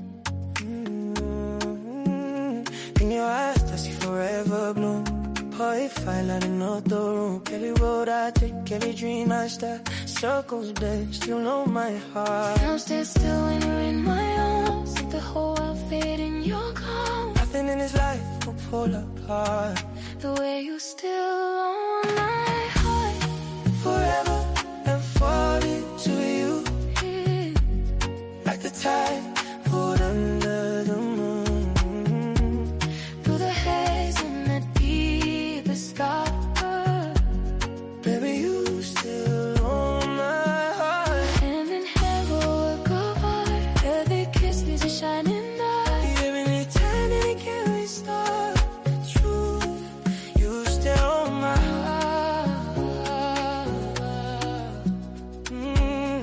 In your eyes, I see forever bloom. Boy, fire lighting up the room. Every road I take, every dream I start, circles back, still know my heart. Now stand still when you're in my arms, like the whole world fit in your calm. Nothing in this life will pull apart. The way you still on my heart, Forever and falling to you, yeah. like the tide pulled under the moon. Through the haze and the deepest sky. Baby, you still on my heart. Hand in hand, we'll work of art. Every kiss leaves a shining light. Even eternity can restart. True, you still on my heart. Mm.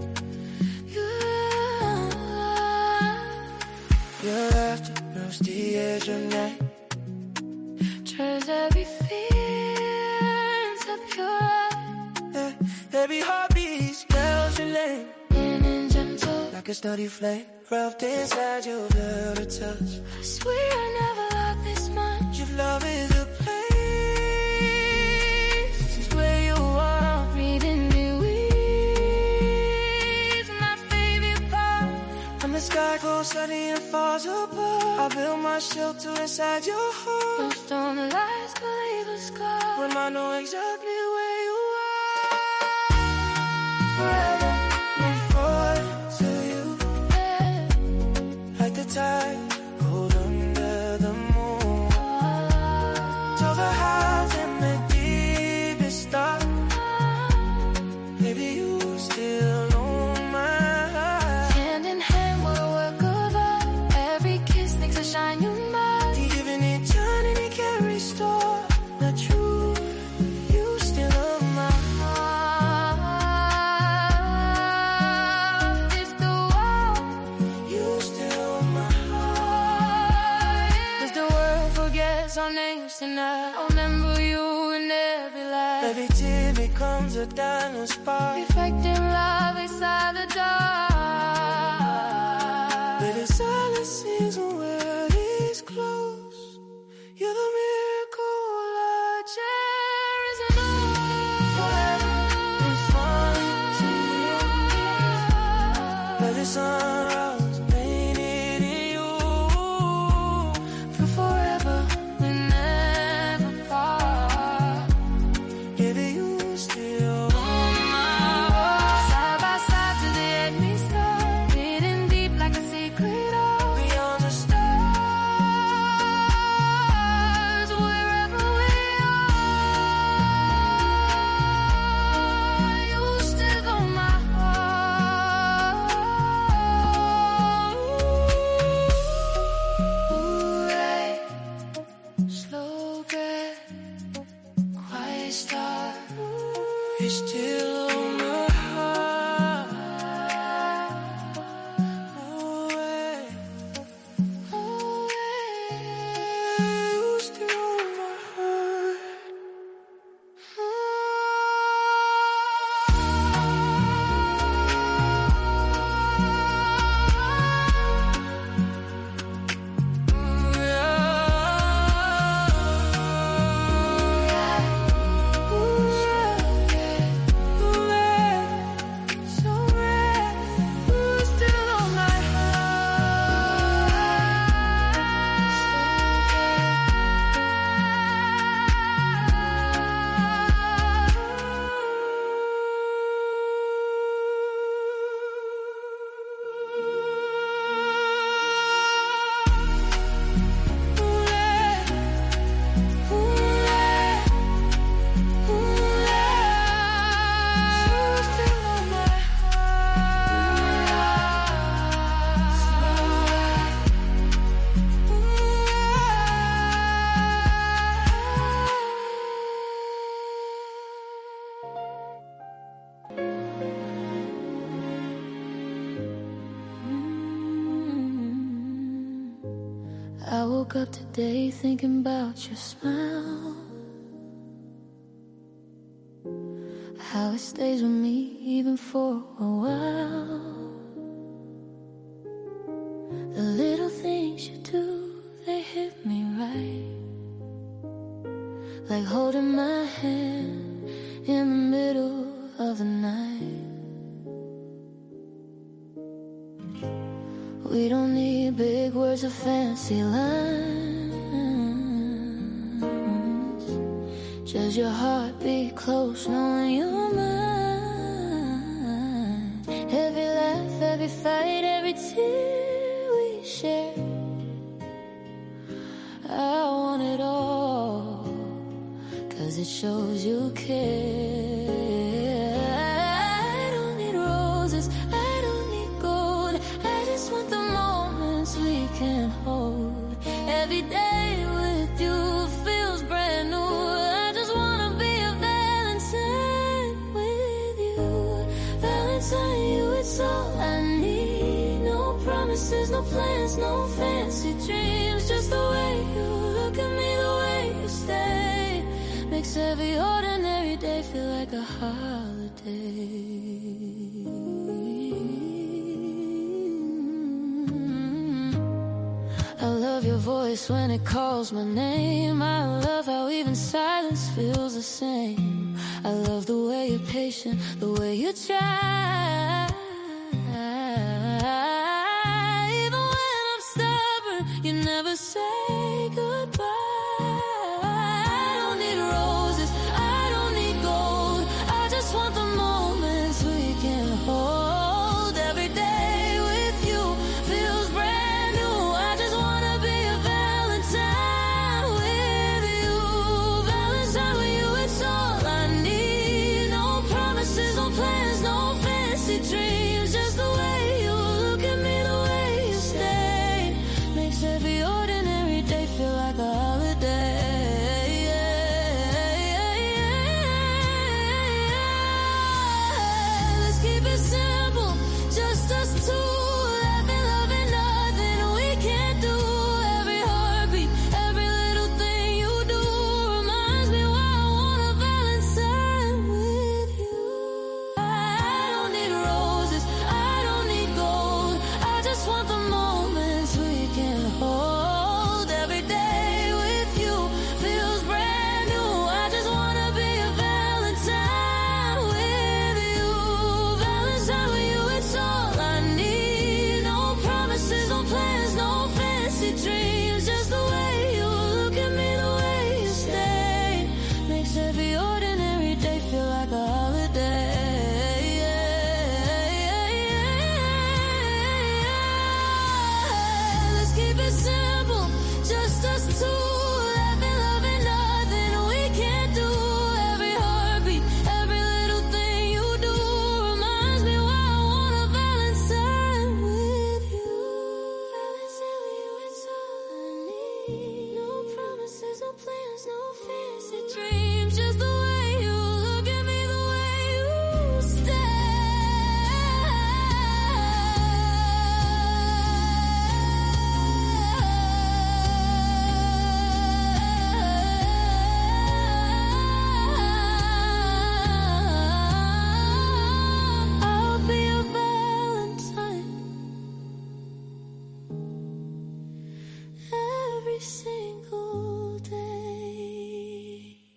Your laughter burns the edge of night. Turns every fear into pure. Yeah, every heartbeat spells your name. In and gentle, Like a steady flame, wrapped inside your blood a touch. I swear I never loved this much. Your love is a place. It's where you are. Breathing me weeds, my favorite part. When the sky goes sunny and falls apart, I build my shelter inside your heart. Those storm lights could leave a scar. When I know exactly where you are. Forever, And fall to you, yeah. like the tide pulled under the moon. Till the highs and the deepest start. Baby, you still on my heart. Hand in hand, we'll work of art. Every kiss makes a shining light. Even eternity can restore the truth. You still on my heart. If the world, You still on my heart. if the world forgets our names tonight, I'll remember you in every life. Every tear becomes a diamond spark. Reflecting love inside the dark. But the silence is where it is close. You're the miracle I cherish and forever and falling to you. Let the sunrise painted in you. For forever, we never part. Baby, you still On my heart, side by side to the end we start. Hidden deep like a secret art. beyond the stars. Wherever we are, you still on my heart. Ooh, right. Slow breath, quiet start. You're still on my heart. Oh, hey. Ooh, right. You still on my heart. Ooh, yeah. I woke up today thinking about your smile, how it stays with me even for a while. The little things you do, they hit me right, like holding my hand in the middle of the night. We don't need big words or fancy lines, just your heartbeat close, knowing you're mine. Every laugh, every fight, every tear we share, I want it all, 'cause it shows you care. I don't need roses, I don't need gold, I just want the moments we can hold. Every day with you feels brand new. I just wanna be a Valentine with you. Valentine, you, it's all I need. No promises, no plans, no fancy dreams, just the way you look at me, the way you stay, makes every ordinary day feel like a holiday. I love your voice when it calls my name. I love how even silence feels the same. I love the way you're patient, the way you try. Even when I'm stubborn, you never say goodbye. I don't need roses, I don't need gold, I just want the moments we can hold. Every day with you feels brand new. I just wanna be a Valentine with you. Valentine with you, it's all I need. No promises, no plans, no fancy dreams, just the way you look at me, the way you stay, makes every ordinary day feel like a holiday. Let's keep it simple, just us two, laughing, loving, nothing we can't do. Every heartbeat, every little thing you do reminds me why I want a Valentine with you. I don't need roses, I don't need gold, I just want the moments we can hold. Every day with you feels brand new. I just wanna be a Valentine with you. Valentine with you, it's all I need. No promises, no plans, no fancy dreams, just the way you look at me, the way you stay, makes every ordinary day feel like a holiday. Let's keep it simple, just us two, laughing, loving, nothing we can't do. Every heartbeat, every little thing you do reminds me why I want a Valentine with you. Valentine with you, it's all I need. No promises, no plans, no fancy dreams, just the way you look at me, the way you stay. I'll be a Valentine every single day.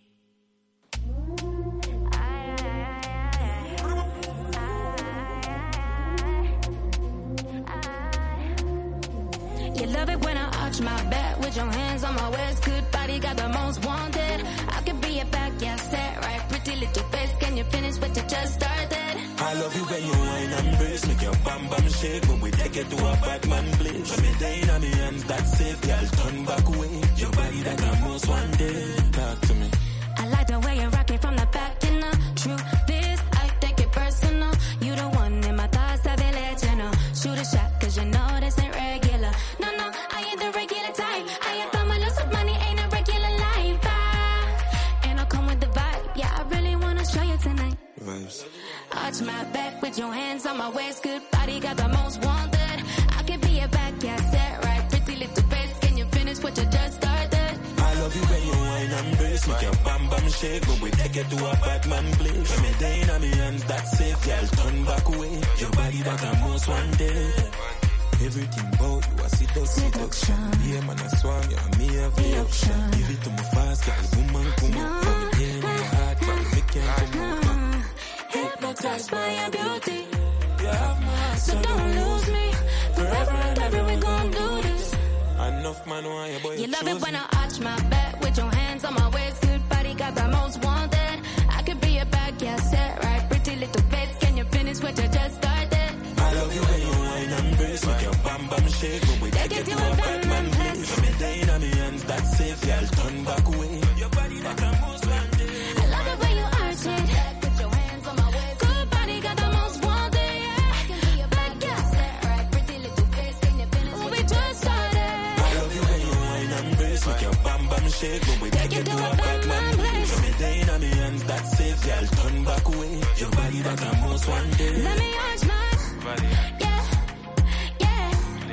You love it when I arch my back with your hands on my waist. Good body, got the most wanted. I could be a backyard set, right? Pretty little face, can you finish what you just started? I love you when you whine and brace, make your bam bam shake when we take it to a bad man place. When me dying on me hands, that's safe, girl, turn back away. Your body that I most wanted. Talk to me. I like the way you rock it from the back, you know. Truth is, I take it personal. You the one in my thoughts, I will let you know. Shoot a shot, 'cause you know this ain't regular. No, no, I ain't the regular type. I ain't thought my loss of money ain't a regular life. Ah, and I'll come with the vibe. Yeah, I really wanna show you tonight. vibes. Arch my back with your hands on my waist. Good body, got the most wanted. I can be your back, yeah, set right. Pretty little face, can you finish what you just started? I love you when you whine and brace. Make your bam bam shake, but we take it to a Batman place. When me day in my hands, that's safe. Girl, turn back away. Your body that I most wanted. Everything about you, I see those seduction. Yeah, man, I swan you, and me have the option. Give it to me fast, girl, woman, come up. From the pain in your heart, girl, me can't come up. Hypnotized by your beauty, so don't lose me. Forever and ever we gon' do this. Enough man, why your boy You love it when I arch my back with your hands on my waist. Good body, got the most wanted. I could be your back, yeah, set right. Pretty little face, can you finish what you just started? I love you when you whine and brace. Make your bam bam shake, but we take it to a Batman place. When me day in my hands, that's safe. Girl, turn back away. Your body that I most wanted. I love it when you arch it. Put your hands on my waist. Good body, got the most wanted, yeah. I can be your back, yeah, set right. Pretty little face, can you finish what we just started? Make your bam bam shake, but we take it to a Batman place. When me day in my hands, that's safe. Girl, turn back away. Your body that I most wanted. Let me arch my body. Yeah, yeah.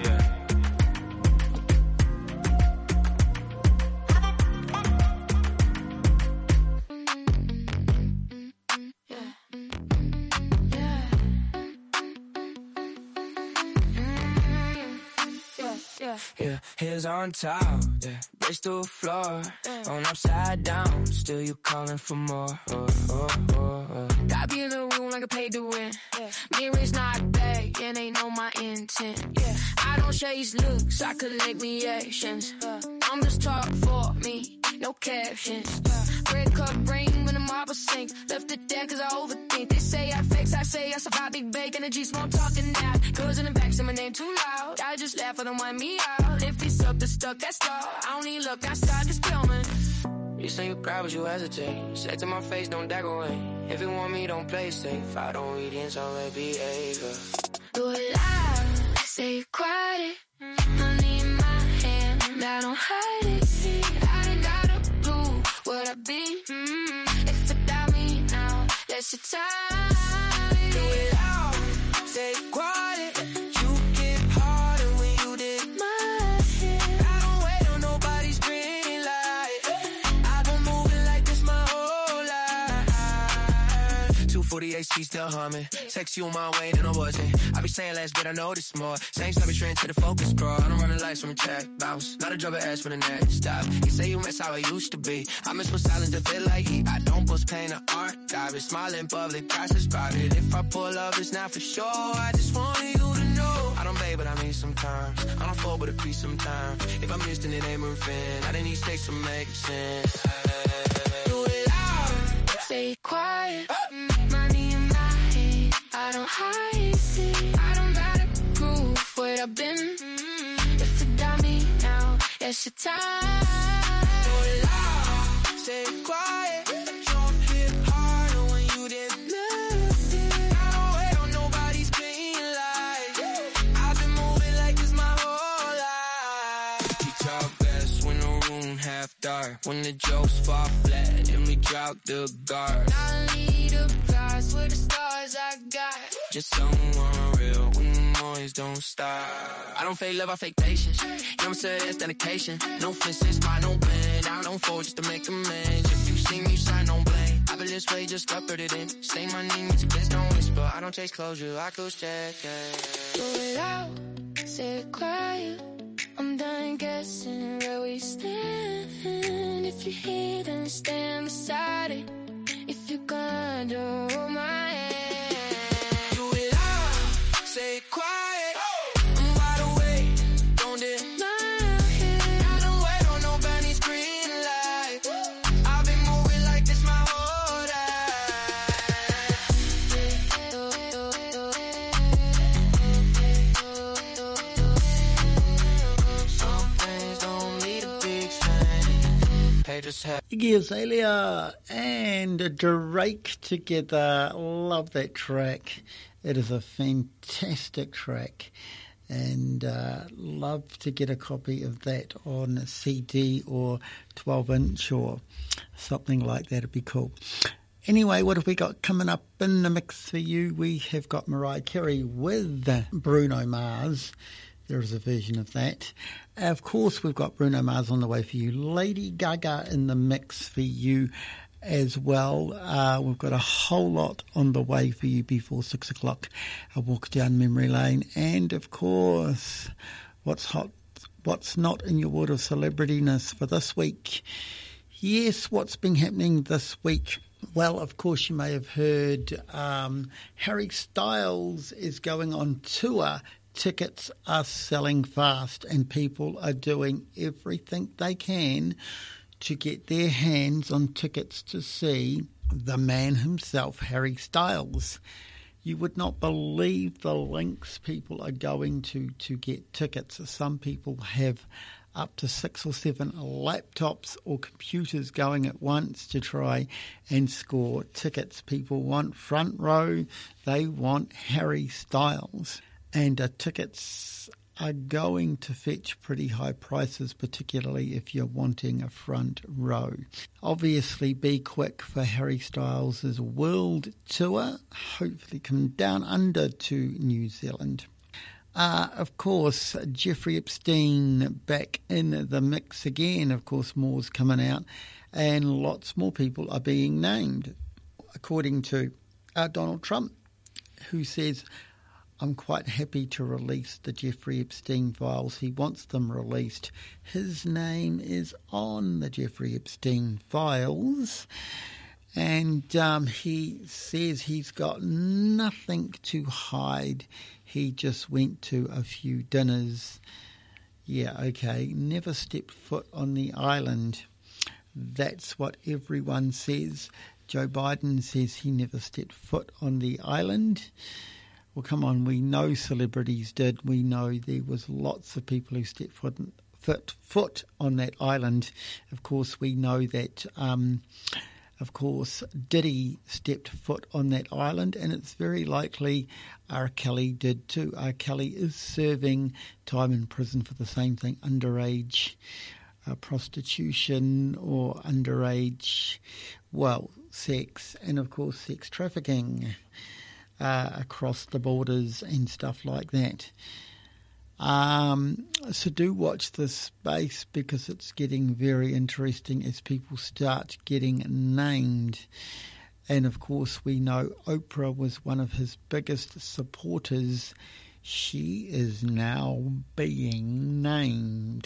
Yeah, yeah, hands on top, yeah, brace to the floor, on upside down, still you calling for more, oh, oh, oh, oh. Got me in the room like I paid to win, me and Rich not bad, and they know my intent, yeah, I don't chase looks, I collect reactions, I'm just talk for me, no captions, red cup ring when the marble sink, left it there cause I overthink, they say I fix, I say I survive big bake, energy, small talking now, girls in the back say my name too loud, I just laugh for them wind me out, if it's up the stuck, that's all, I don't need look, I start to spill, man. You say you cry, but you hesitate, say to my face, don't back away, if you want me, don't play safe, I don't read in, so let behavior. Do it loud, say it quiet, money in my hand, I don't hide it, I ain't gotta prove what I've been, mm-hmm. If it doubt me now, that's your time. Do it loud, say it quiet, you get harder when you did my head. I don't wait on nobody's green light, I've been moving like this my whole life. two forty-eight C still humming, text you on my way and I wasn't, I be saying less but I notice more, same stuff be trend to the focus bro, I don't run the lights from a track, bounce, not a drop of ass for the next stop, you say you miss how I used to be, I miss when silence to feel like heat, I don't post pain or art, I been smiling public, prices private, if I pull up it's not for sure, I just want you to know, I don't play but I mean sometimes, I don't fall but a piece sometimes, if I missed then it ain't moving, I didn't need stakes to make sense. Do it loud, say it quiet, money in my head, I don't hide it, I don't gotta prove what I've been, if you doubt me now, it's your time. Do it loud, say it quiet, don't hit harder when you did nothing, I don't wait on nobody's green light, I've been moving like this my whole life. You talk best when the room half dark, when the jokes fall flat and we drop the guard. I need a prize with the stars I got, just someone real when the noise don't stop. I don't fake love, I fake patience. You know say that's dedication. No fences, my no bend. I don't fall just to make amends. If you see me shine, don't blame. I been this way, just upload it in. Say my name, it's against, don't whisper. I don't chase closure, I go check. Do it out, say it quiet. I'm done guessing where we stand. If you're here, then stand beside it. If you're gonna do my hand, do it loud, say it quiet. I'm wide awake, don't deny it. I don't wait on nobody's green light. I've been moving like this my whole life. Some things don't need a big fan. Hey, just have Iggy Azalea and Drake together. Love that track. It is a fantastic track, and uh, love to get a copy of that on a C D or twelve inch or something like that. It'd be cool. Anyway, what have we got coming up in the mix for you? We have got Mariah Carey with Bruno Mars. There is a version of that. Of course, we've got Bruno Mars on the way for you. Lady Gaga in the mix for you as well. Uh, we've got a whole lot on the way for you before six o'clock. A walk down memory lane. And, of course, what's hot, what's not in your world of celebrityness for this week. Yes, what's been happening this week? Well, of course, you may have heard um, Harry Styles is going on tour. Tickets are selling fast and people are doing everything they can to get their hands on tickets to see the man himself, Harry Styles. You would not believe the lengths people are going to to get tickets. Some people have up to six or seven laptops or computers going at once to try and score tickets. People want front row. They want Harry Styles. And uh, tickets are going to fetch pretty high prices, particularly if you're wanting a front row. Obviously, be quick for Harry Styles' world tour, hopefully coming down under to New Zealand. Uh, of course, Jeffrey Epstein back in the mix again. Of course, more's coming out, and lots more people are being named, according to uh, Donald Trump, who says, I'm quite happy to release the Jeffrey Epstein files. He wants them released. His name is on the Jeffrey Epstein files. And um, he says he's got nothing to hide. He just went to a few dinners. Yeah, okay. Never stepped foot on the island. That's what everyone says. Joe Biden says he never stepped foot on the island. Well, come on, we know celebrities did. We know there was lots of people who stepped foot, foot, foot on that island. Of course, we know that, um, of course, Diddy stepped foot on that island, and it's very likely R. Kelly did too. R. Kelly is serving time in prison for the same thing, underage uh, prostitution or underage, well, sex, and of course, sex trafficking. Uh, across the borders and stuff like that. Um, so do watch this space because it's getting very interesting as people start getting named. And of course we know Oprah was one of his biggest supporters. She is now being named.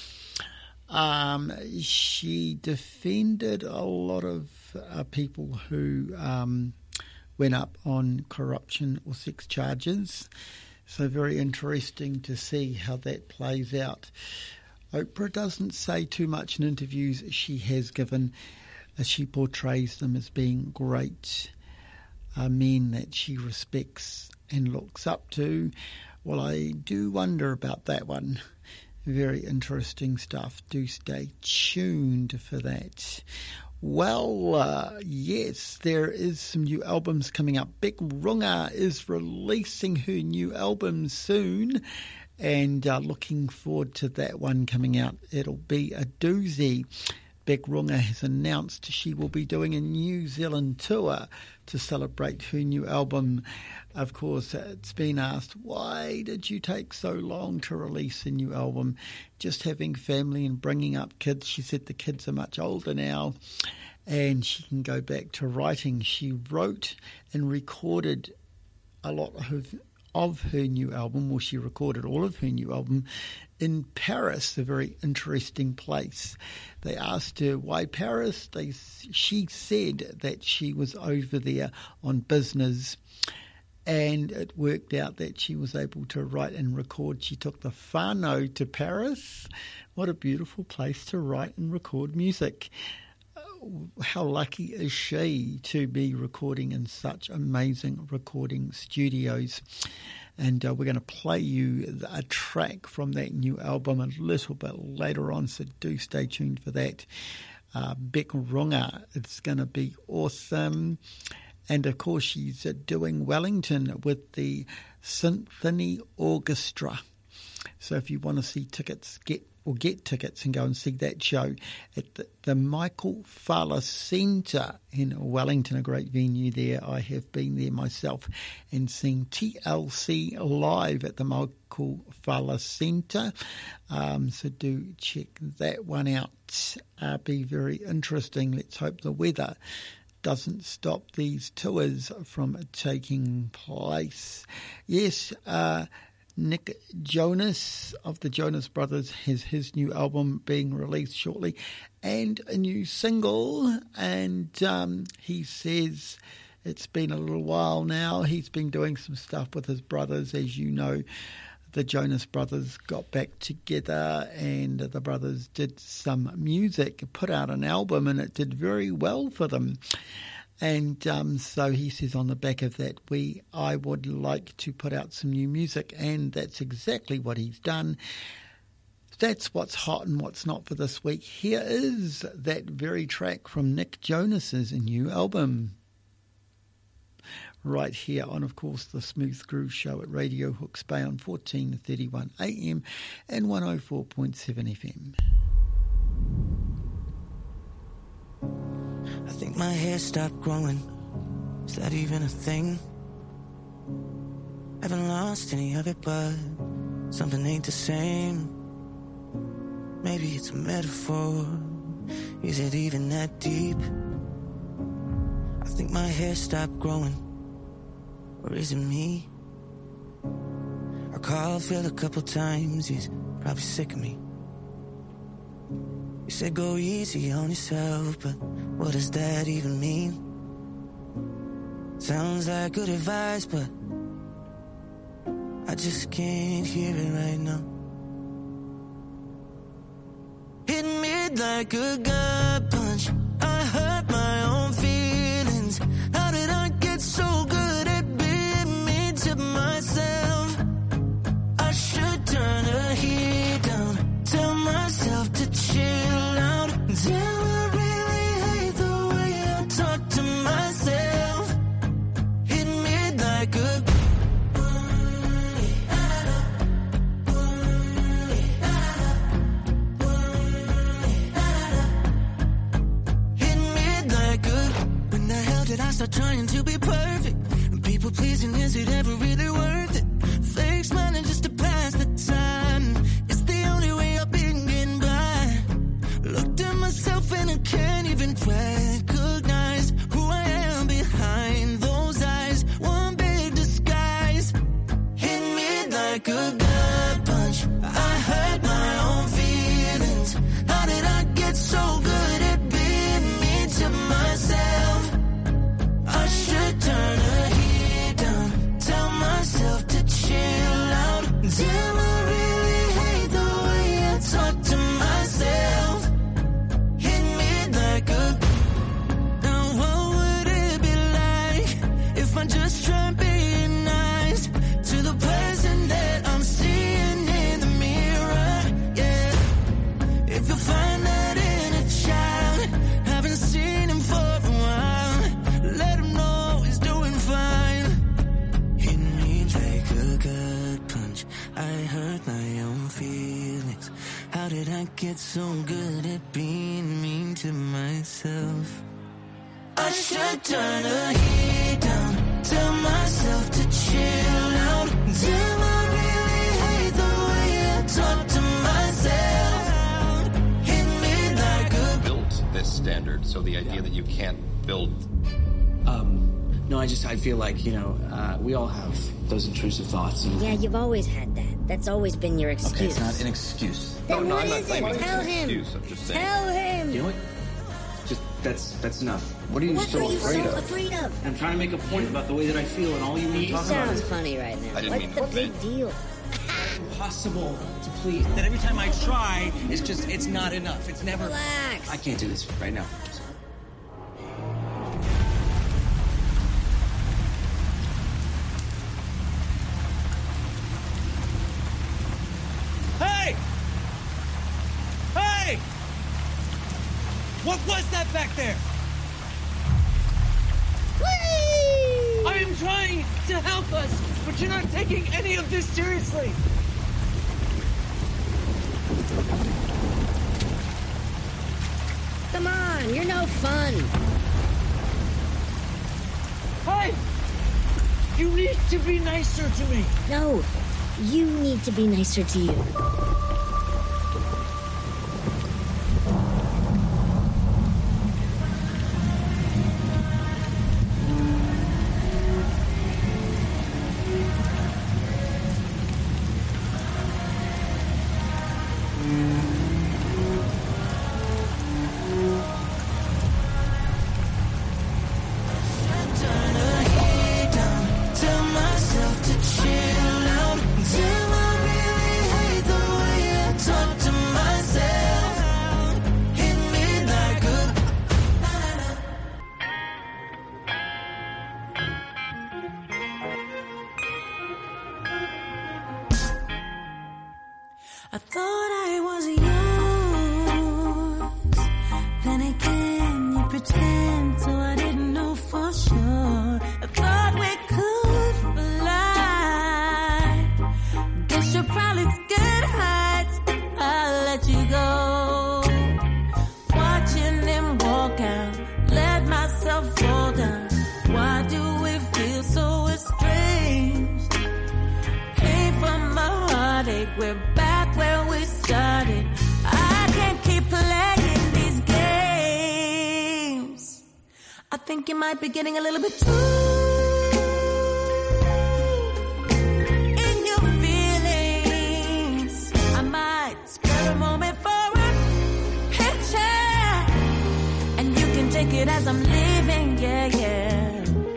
Um, she defended a lot of uh, people who... Um, went up on corruption or sex charges. So very interesting to see how that plays out. Oprah doesn't say too much in interviews she has given. As she portrays them as being great uh, men that she respects and looks up to. Well, I do wonder about that one. Very interesting stuff. Do stay tuned for that. Well, uh, yes, there is some new albums coming up. Beck Runga is releasing her new album soon, and uh, looking forward to that one coming out. It'll be a doozy. Beck Runga has announced she will be doing a New Zealand tour to celebrate her new album. Of course, it's been asked, why did you take so long to release a new album? Just having family and bringing up kids. She said the kids are much older now and she can go back to writing. She wrote and recorded a lot of, of her new album, or she recorded all of her new album in Paris, a very interesting place. They asked her, why Paris? They, she said that she was over there on business, and it worked out that she was able to write and record. She took the whānau to Paris. What a beautiful place to write and record music. How lucky is she to be recording in such amazing recording studios. And uh, we're going to play you a track from that new album a little bit later on, so do stay tuned for that. Uh, Beck Runga, it's going to be awesome. And of course, she's uh, doing Wellington with the Symphony Orchestra. So if you want to see tickets, get or get tickets and go and see that show at the, the Michael Fala Centre in Wellington, a great venue there. I have been there myself and seen T L C live at the Michael Fala Centre. Um, so do check that one out. Uh, be very interesting. Let's hope the weather doesn't stop these tours from taking place. Yes, uh, Nick Jonas of the Jonas Brothers has his new album being released shortly and a new single, and um, he says it's been a little while now. He's been doing some stuff with his brothers. As you know, the Jonas Brothers got back together and the brothers did some music, put out an album, and it did very well for them. And um, so he says on the back of that, we I would like to put out some new music, and that's exactly what he's done. That's what's hot and what's not for this week. Here is that very track from Nick Jonas's new album. Right here on, of course, the Smooth Groove Show at Radio Hawke's Bay on fourteen thirty-one A M and one oh four point seven F M. I think my hair stopped growing. Is that even a thing? Haven't lost any of it, but something ain't the same. Maybe it's a metaphor. Is it even that deep? I think my hair stopped growing. Or is it me? I called Phil a couple times. He's probably sick of me. You said go easy on yourself, but what does that even mean? Sounds like good advice, but I just can't hear it right now. Hit me like a gut punch. I hurt my own feelings. How did I get so good at being mean to myself? I should turn the heat down. Tell myself to chill out. Damn, I really hate the way I talk to myself. Hit me like a Hit me like a When the hell did I start trying to be perfect? And people pleasing, is it ever really worth it? Fake smiling just to pass the time. It's the only way I've been getting by. Looked at myself and I can't even recognize who I am behind those eyes. One big disguise. Hit me like a gut punch. I hurt my own feelings. How did I get so good at being mean to myself? I should turn the heat down. Tell myself to chill out. Damn, I really hate the way I talk to myself. Hit me like a Now what would it be like if I just tried being nice to the person that I'm seeing in the mirror? Yeah. If you find that in a child, haven't seen him for a while, let him know he's doing fine. Hit me like a gut punch. I hurt my own feelings. How did I get so good at being mean to myself? I should turn the heat down. Tell myself to chill out. Damn, I really hate the way I talk to myself. Hit me like a built this standard, so the idea that you can't build. Um, no, I just, I feel like, you know, uh, we all have those intrusive thoughts. And Yeah, you've always had that. That's always been your excuse. Okay, it's not an excuse. Then no, what I'm not is claiming it? it's Tell an him. excuse. I'm just saying. Tell him. You know what? Just, that's, that's enough. What are you What so are you afraid so of? afraid of? I'm trying to make a point about the way that I feel, and all you need He to talk about sounds is funny right now. I didn't What's mean the to big offend. deal? impossible to please. That every time I try, it's just, it's not enough. It's never. Relax. I can't do this right now. Hey! Hey! What was that back there? Whee! I am trying to help us, but you're not taking any of this seriously. You're no fun. Hey! You need to be nicer to me. No, you need to be nicer to you. Tell myself to chill out until I really hate the way I talk to myself. Hit me like a I thought I was yours. Then again, you pretend, so I didn't know for sure. I thought we could fly. Guess you're probably scared heights. I'll let you go. Watching them walk out, let myself fall down. Why do we feel so estranged? Pain from my heartache, we're back where we started. I can't keep playing these games. I think you might be getting a little bit too in your feelings. I might spare a moment for a picture, and you can take it as I'm leaving, yeah, yeah.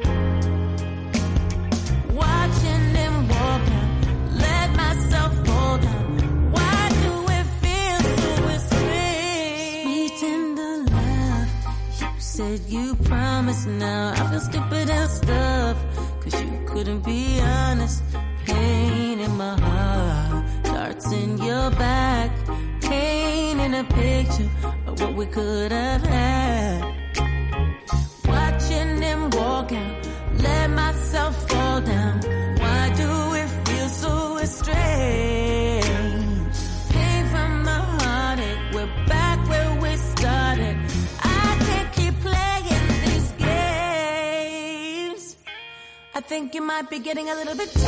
Watching them walk out, let myself fall down. Why do it feel so estranged? Sweet tender love, you said you promised. Now I feel stupid and stuff, cause you couldn't be honest. Pain in my heart, darts in your back, painting a picture of what we could have had. Watching them walk out, let myself fall down. Why do it feel so estranged? Pain from the heartache, we're back where we started. I can't keep playing these games. I think you might be getting a little bit too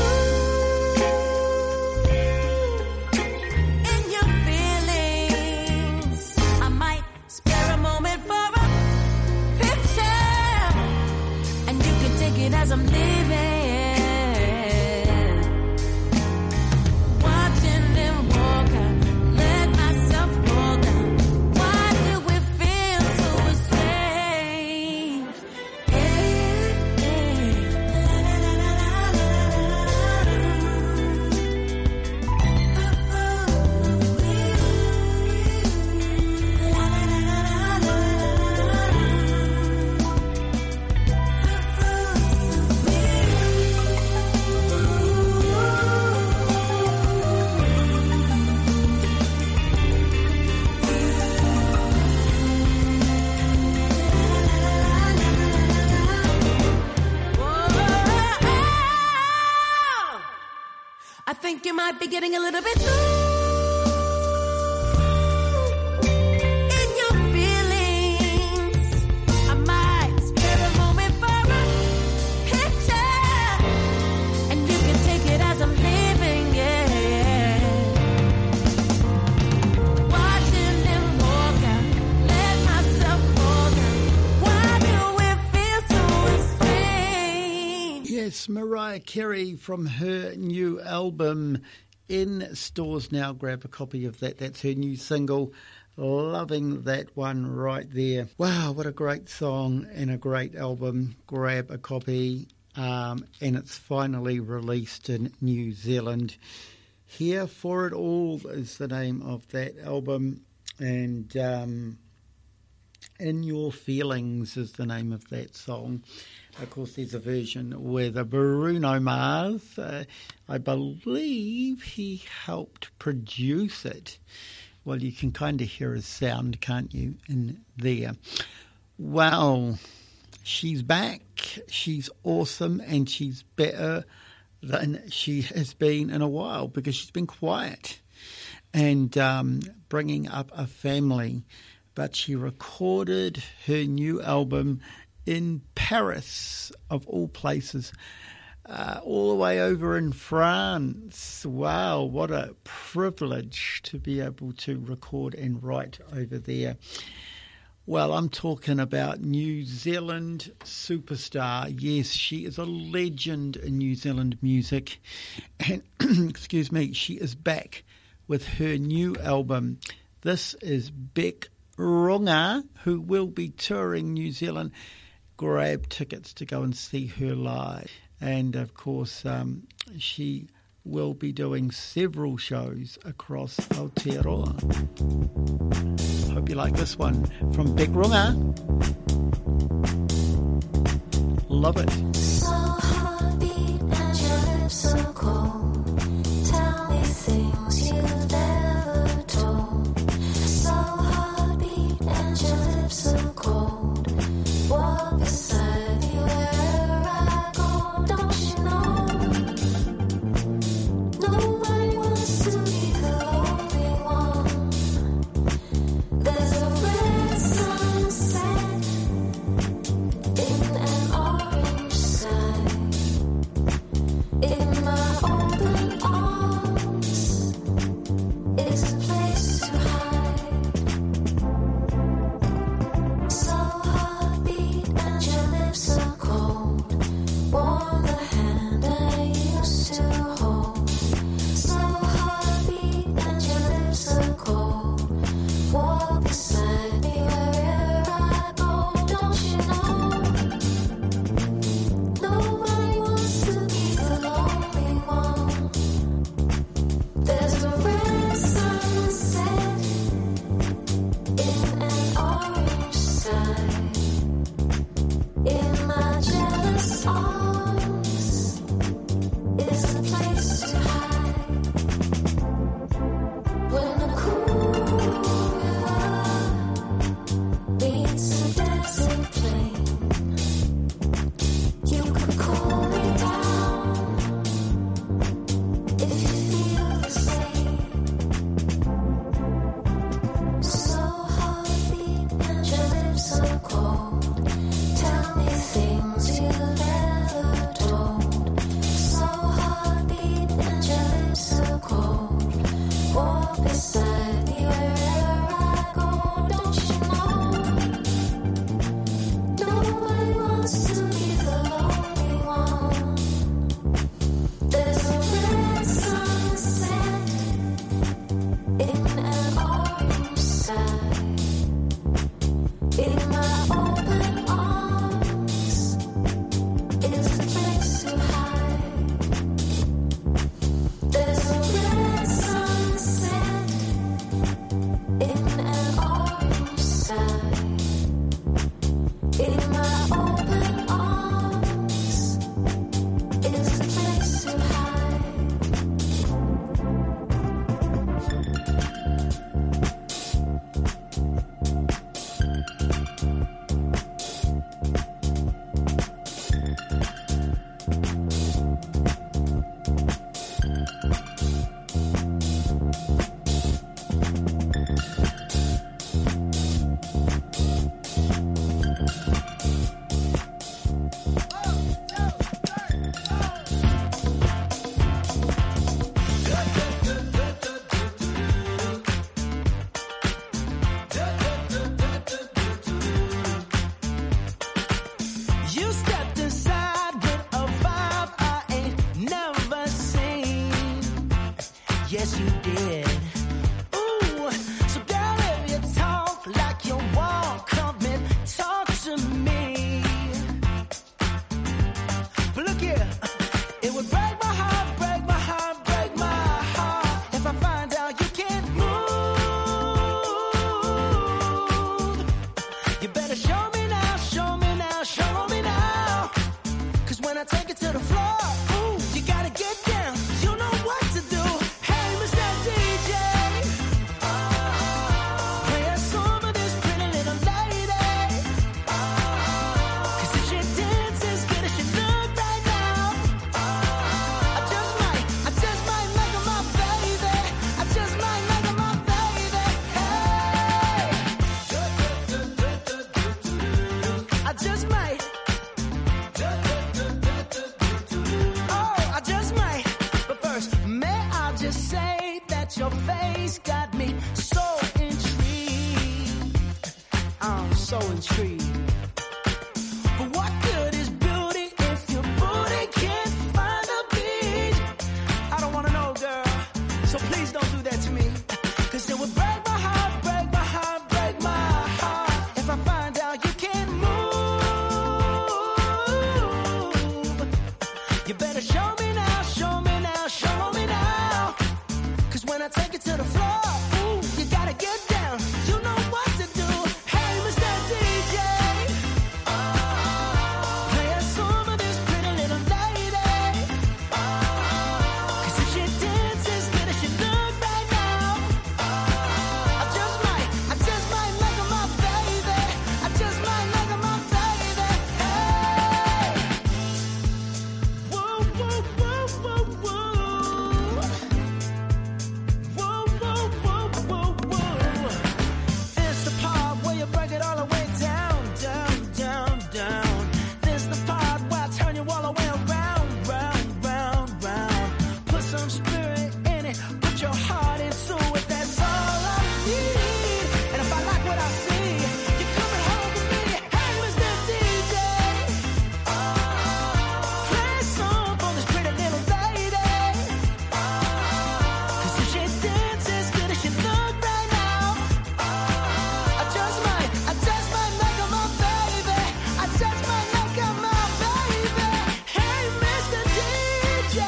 in your feelings. I might spare a moment for a picture, and you can take it as I'm leaving. Watching them walk out, let myself fall down. Why do we feel so estranged? Yeah, I think you might be getting a little bit too in your feelings. I might spare a moment for a picture, and you can take it as I'm leaving, yeah. Watching them walk out, let myself fall down. Why do we feel so estranged? Yes, Mariah Carey from her new album in stores now. Grab a copy of that. That's her new single. Loving that one right there. Wow, what a great song and a great album. Grab a copy. Um, and it's finally released in New Zealand. Here for It All is the name of that album. And um, In Your Feelings is the name of that song. Of course, there's a version with Bruno Mars. Uh, I believe he helped produce it. Well, you can kind of hear his sound, can't you, in there? Well, she's back. She's awesome, and she's better than she has been in a while because she's been quiet and um, bringing up a family. but she recorded her new album in Paris, of all places, uh, all the way over in France. Wow, what a privilege to be able to record and write over there. Well, I'm talking about New Zealand superstar. Yes, she is a legend in New Zealand music. And, excuse me, she is back with her new album. This is Beck Runga, who will be touring New Zealand. Grab tickets to go and see her live. And, of course, um, she will be doing several shows across Aotearoa. Hope you like this one from Beck Runga. Love it. So heartbeat and your lips so cold. Tell me things you've never told. So heartbeat and your lips so cold. Walk beside me wherever I go. Don't you know? Nobody wants to be the only one. There's a red sunset in an orange sky. In my open arms is a place to hide. So heartbeat and your lips so cold. Warm the hand I used to hold. So heartbeat and your lips so cold. Walk beside me wherever I go. Don't you know? Nobody wants to be the lonely one. There's a red sunset in an orange sky. In my jealous arms is a place to hide. When a cool river meets a desert plain, you can cool me down if you feel the same. So heartbeat and your lips so cold. Tell me things you never told. So heartbeat and your lips so cold. Walk beside me wherever I go. Don't you know? Nobody wants to be the lonely one. There's a red sunset in an orange sky. In my open arms is a place to hide. There's a red sunset in an orange sky. In my open arms is a place to hide. You stepped inside with a vibe I ain't never seen. Yes, you did. Ooh, so girl, if you talk like you walk, come and talk to me. But look here, it would break my heart, break my heart, break my heart if I find out you can't move. You better show me now, show me now, show me now. Cause when I take it to the floor, ooh, you gotta get down. You know what to do. Hey, Mister D J. so intrigued. But what good is beauty if your booty can't find a beat? I don't wanna know, girl, so please don't do that to me. Cause it would break my heart, break my heart, break my heart if I find out you can't move. You better show me now, show me now, show me now. Cause when I take it to the floor, ooh, you gotta get down. You know what to do. Hey, Mister D J, play a song of this pretty little lady. Cause if she dances good as she look right now, I just might, I just might make her my baby. I just might make her my baby. Hey, whoa, whoa, whoa, whoa, whoa. Whoa, whoa, whoa, whoa, whoa. It's the part where you break it all the way down, down, down, down. This the part where I turn you all the way around, round, round, round. Put some spirit in it, put your heart into it. That's all I need. And if I like what I see, you're coming home with me. Hey, Mister D J, play a song for this pretty little lady. Cause if she dances good as she look right now, I just might, I just might make her my baby. I just might make her my baby. Hey, Mister D J,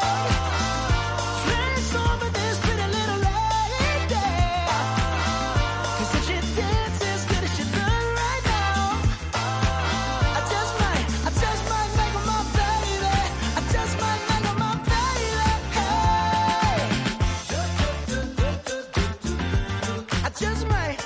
play a song for this pretty little lady. Cause if she dances good as she look right now, I just might, I just might make her my baby. I just might make her my baby. Hey, I just might.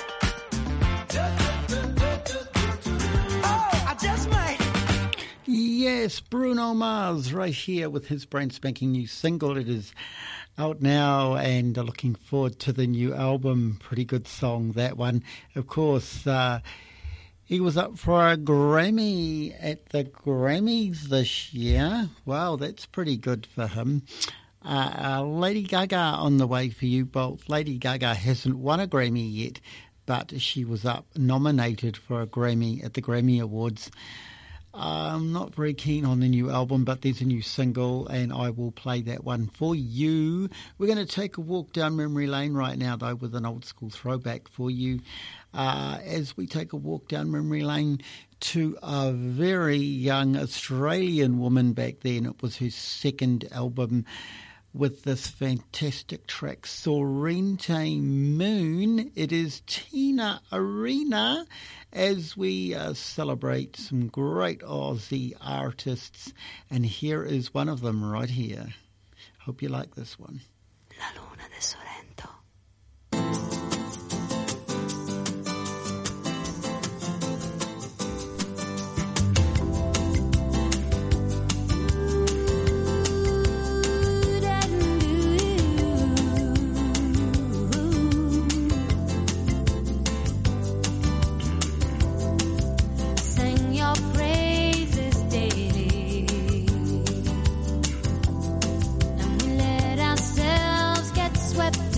Oh, I just might. Yes, Bruno Mars right here with his brand spanking new single. It is out now and uh, looking forward to the new album. Pretty good song, that one. Of course, uh, he was up for a Grammy at the Grammys this year. Wow, that's pretty good for him. Uh, uh, Lady Gaga on the way for you both. Lady Gaga hasn't won a Grammy yet, but she was up nominated for a Grammy at the Grammy Awards. I'm not very keen on the new album, but there's a new single and I will play that one for you. We're going to take a walk down memory lane right now, though, with an old school throwback for you. Uh, as we take a walk down memory lane to a very young Australian woman back then. It was her second album with this fantastic track, Sorrente Moon. It is Tina Arena as we uh, celebrate some great Aussie artists. And here is one of them right here. Hope you like this one. La luna de Sorrento. Sing your praises daily, and we let ourselves get swept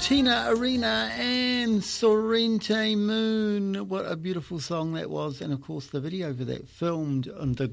Tina Arena and Sorrente Moon. What a beautiful song that was. And, of course, the video for that filmed on the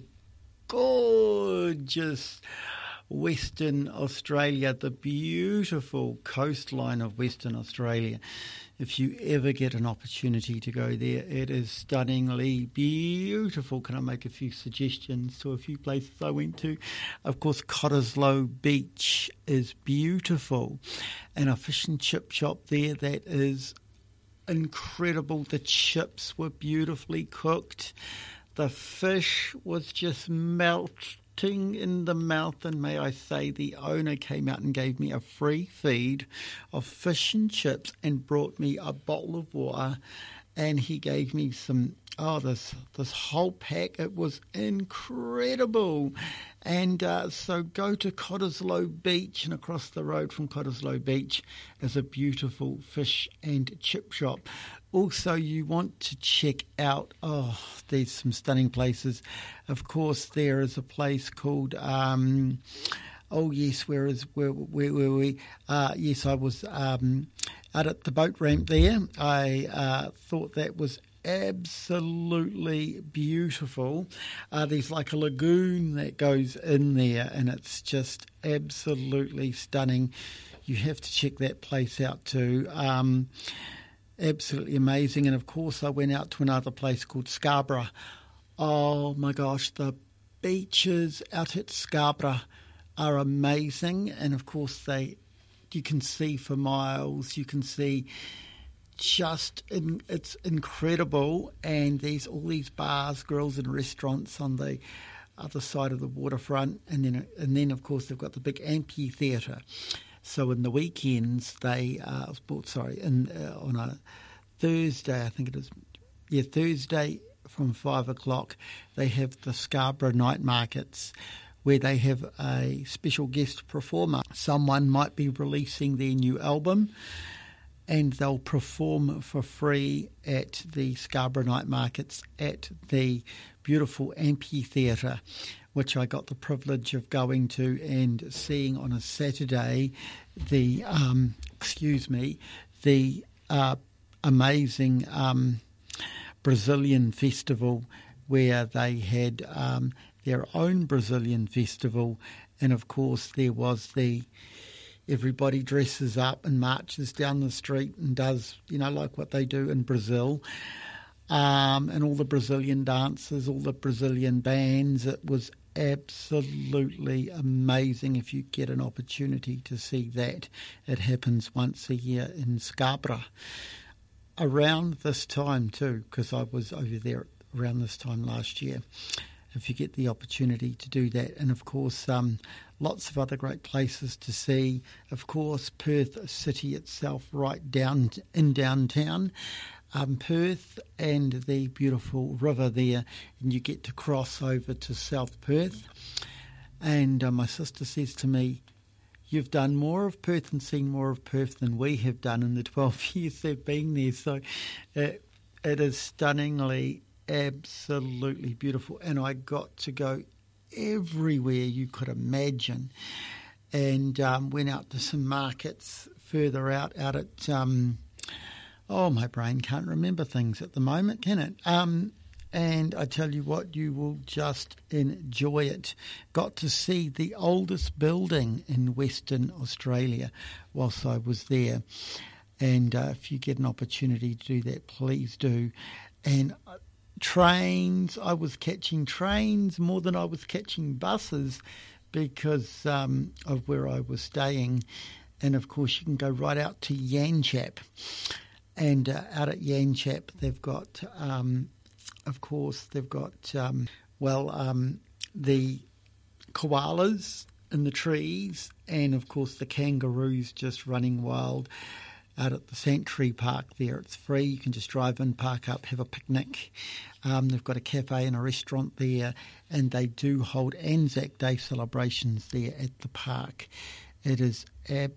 gorgeous Western Australia, the beautiful coastline of Western Australia. If you ever get an opportunity to go there, it is stunningly beautiful. Can I make a few suggestions to a few places I went to? Of course, Cottesloe Beach is beautiful, and a fish and chip shop there that is incredible. The chips were beautifully cooked. The fish was just melting in the mouth, and may I say the owner came out and gave me a free feed of fish and chips and brought me a bottle of water, and he gave me some oh this this whole pack. It was incredible. And uh, so go to Cottesloe Beach, and across the road from Cottesloe Beach is a beautiful fish and chip shop. Also, you want to check out, oh, there's some stunning places. Of course, there is a place called, um, oh yes, where is, where, where were we? Uh, yes, I was um, out at the boat ramp there. I uh, thought that was absolutely beautiful. Uh, there's like a lagoon that goes in there, and it's just absolutely stunning. You have to check that place out too. Um, absolutely amazing. And of course I went out to another place called Scarborough. Oh my gosh, the beaches out at Scarborough are amazing. And of course they, you can see for miles, you can see just in, it's incredible. And there's all these bars, grills and restaurants on the other side of the waterfront, and then and then of course they've got the big amphitheatre. So in the weekends they uh, sorry in uh, on a Thursday, I think it is yeah Thursday from five o'clock they have the Scarborough night markets, where they have a special guest performer. Someone might be releasing their new album, and they'll perform for free at the Scarborough Night Markets at the beautiful amphitheatre, which I got the privilege of going to and seeing on a Saturday. The um, excuse me, the uh, amazing um, Brazilian festival, where they had um, their own Brazilian festival, and of course there was the. Everybody dresses up and marches down the street and does, you know, like what they do in Brazil. Um, and all the Brazilian dances, all the Brazilian bands. It was absolutely amazing. If you get an opportunity to see that, it happens once a year in Scarborough. Around this time too, because I was over there around this time last year. If you get the opportunity to do that. And of course, um, lots of other great places to see. Of course, Perth City itself, right down in downtown. Um, Perth and the beautiful river there, and you get to cross over to South Perth. And uh, my sister says to me, you've done more of Perth and seen more of Perth than we have done in the twelve years they've been there. So it, it is stunningly absolutely beautiful, and I got to go everywhere you could imagine, and um, went out to some markets further out, out at, um, oh, my brain can't remember things at the moment, can it? Um, and I tell you what, you will just enjoy it. Got to see the oldest building in Western Australia whilst I was there, and uh, if you get an opportunity to do that, please do. And trains, I was catching trains more than I was catching buses because um, of where I was staying. And of course you can go right out to Yanchep, and uh, out at Yanchep they've got um, of course they've got um, well um, the koalas in the trees, and of course the kangaroos just running wild out at the Sanctuary Park there. It's free. You can just drive in, park up, have a picnic. Um, they've got a cafe and a restaurant there, and they do hold Anzac Day celebrations there at the park. It is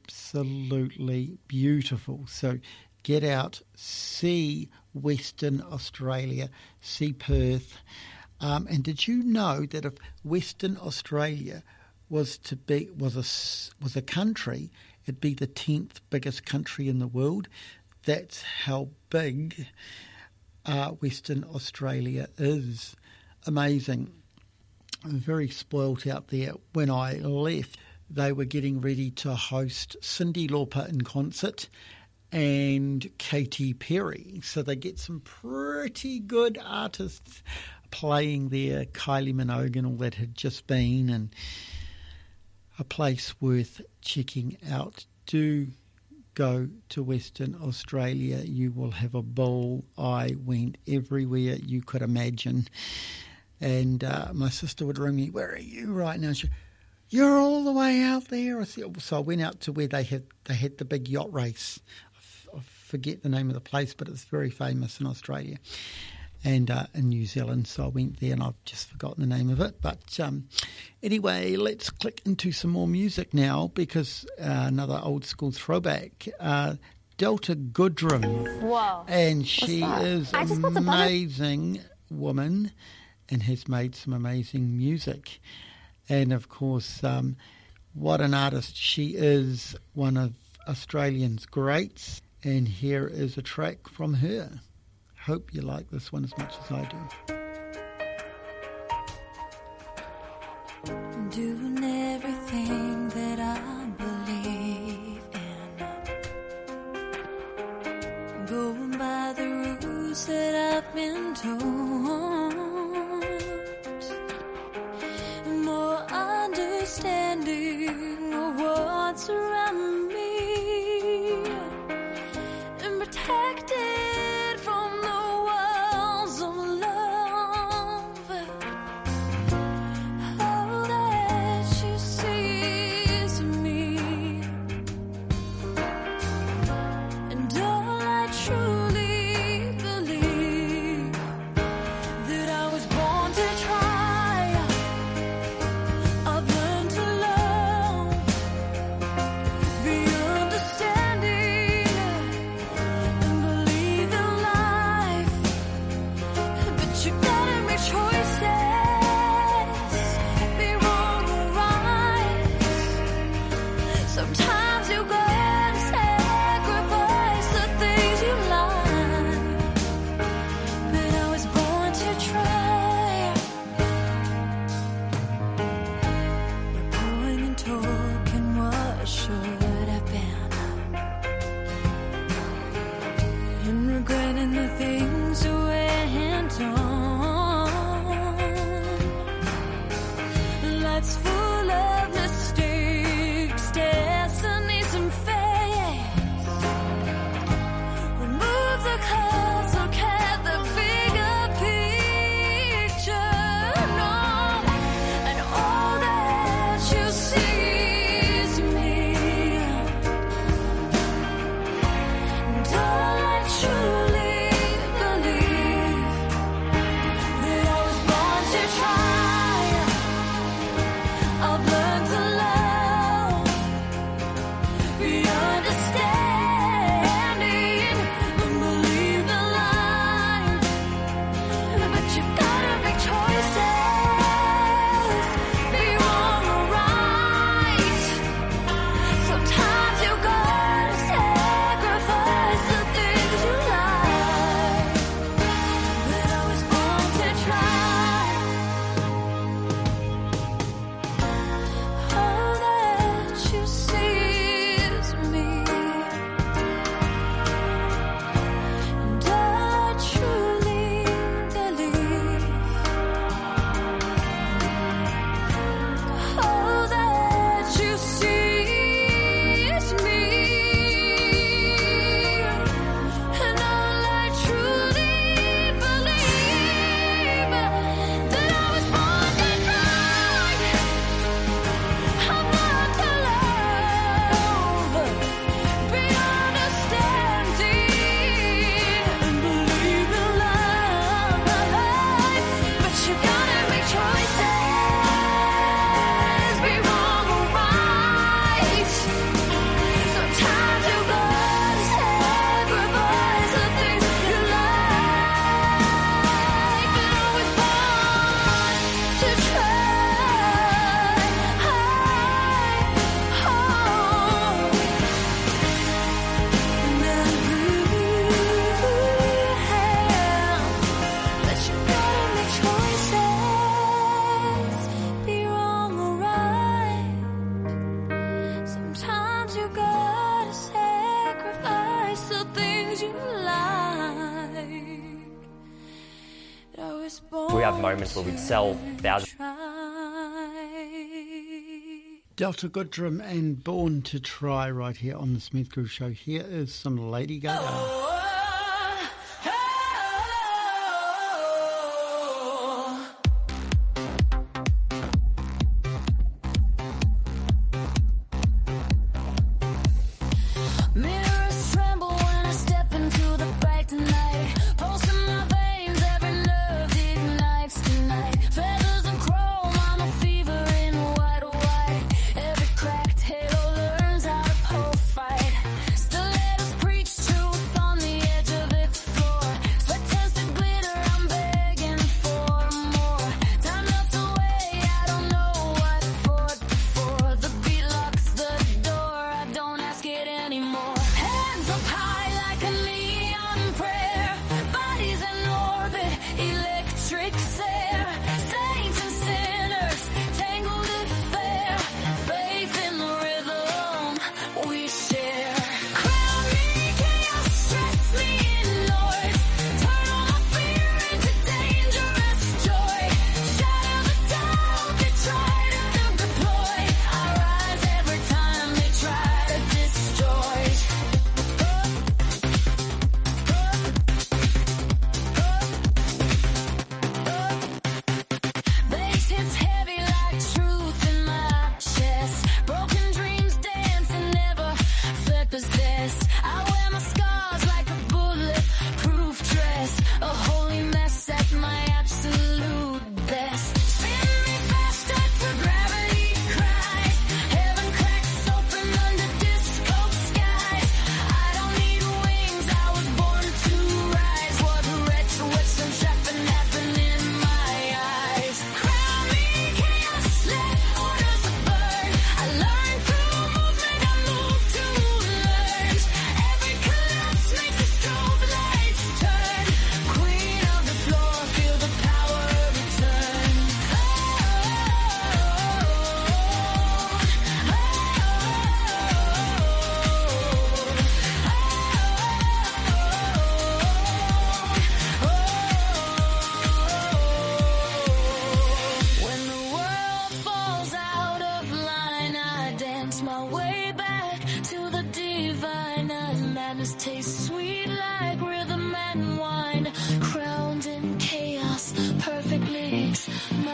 absolutely beautiful. So get out, see Western Australia, see Perth. Um, and did you know that if Western Australia was to be was a was a country, it'd be the tenth biggest country in the world. That's how big uh, Western Australia is. Amazing. I'm very spoilt out there. When I left, they were getting ready to host Cyndi Lauper in concert and Katy Perry. So they get some pretty good artists playing there. Kylie Minogue and all that had just been, and a place worth checking out. Do go to Western Australia. You will have a ball. I went everywhere you could imagine. And uh, my sister would ring me, where are you right now? She, you're all the way out there. I said, so I went out to where they had they had the big yacht race. I, f- I forget the name of the place, but it's very famous in Australia and uh, in New Zealand. So I went there and I've just forgotten the name of it. But um, anyway, let's click into some more music now, because uh, another old school throwback, uh, Delta Goodrem. Whoa. And she What's that? is I just an put the button- amazing woman and has made some amazing music. And of course, um, what an artist she is, one of Australians' greats. And here is a track from her. Hope you like this one as much as I do. Doing everything that I believe in, going by the rules that I've been told, more understanding of what's around me, and protected from the walls of love. All that you see is me, and all I truly believe, that I was born to try. I've learned to love, be understanding, and believe in life. But you gotta make choices, be wrong or right. Sometimes you gotta sacrifice the things you like. But I was born to try. Going and talking what should have been, and regretting the things we went on. Life's full of mistakes, destinies and fates. Remove the clouds, look at the bigger picture. No, and all that you see is me, and all I truly believe, that I was born to try. have moments where we'd sell thousands. Delta Goodrum and Born to Try right here on the Smith Groove Show. Here is some Lady Gaga. Mirrors tremble when I step into the bright tonight. Pulse in my veins, every nerve ignites tonight. Feathers and chrome, I'm a fever in white, white. Every cracked halo learns how to pole fight. Stilettos preach truth on the edge of its floor. Sweat turns to glitter, I'm begging for more. Time melts away, I don't know what for before. The beat locks the door, I don't ask it anymore. Hands up high like a neon prayer. Bodies in orbit, electric stare. Saints and sinners, tangled affair. Faith in the rhythm we share. Crown me chaos, stress me in noise. Turn all my fear into dangerous joy. Shatter the doubt they try to deploy. I rise every time they try to destroy. Bass hits heavy like truth in my chest. Broken dreams dance and never felt possessed. I wear my scars like a bulletproof dress. A holy mess at my absolute best. Spin me faster till gravity cries. Heaven cracks open under disco skies. I don't need wings, I was born to rise. What wretch, what's some trapping happen in my eyes? Crown me chaos, let orders burn. I learn through movement, I move to learn. Every collapse makes the strobe lights turn. Queen of the floor, feel the power return. When the world falls out of line, I dance my way back to the divine. And madness tastes sweet like rhythm and wine. Crowned in chaos, perfect mix.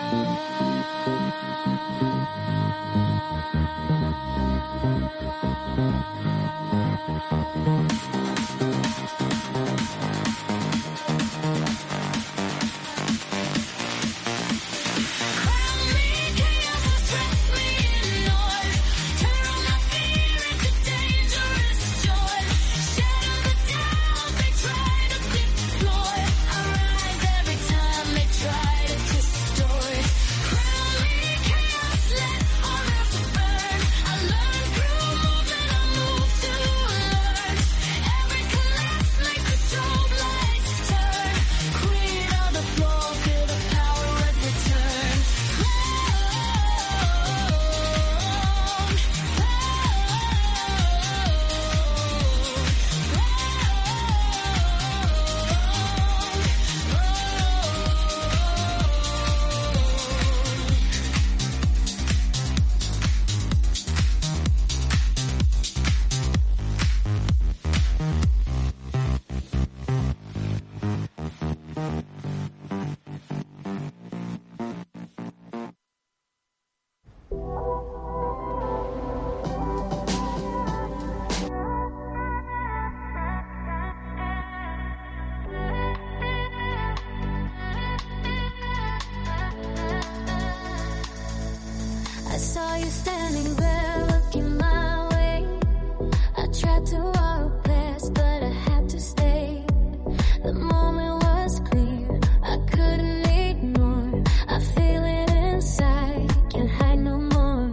I saw you standing there looking my way. I tried to walk past, but I had to stay. The moment was clear, I couldn't ignore. I feel it inside, can't hide no more,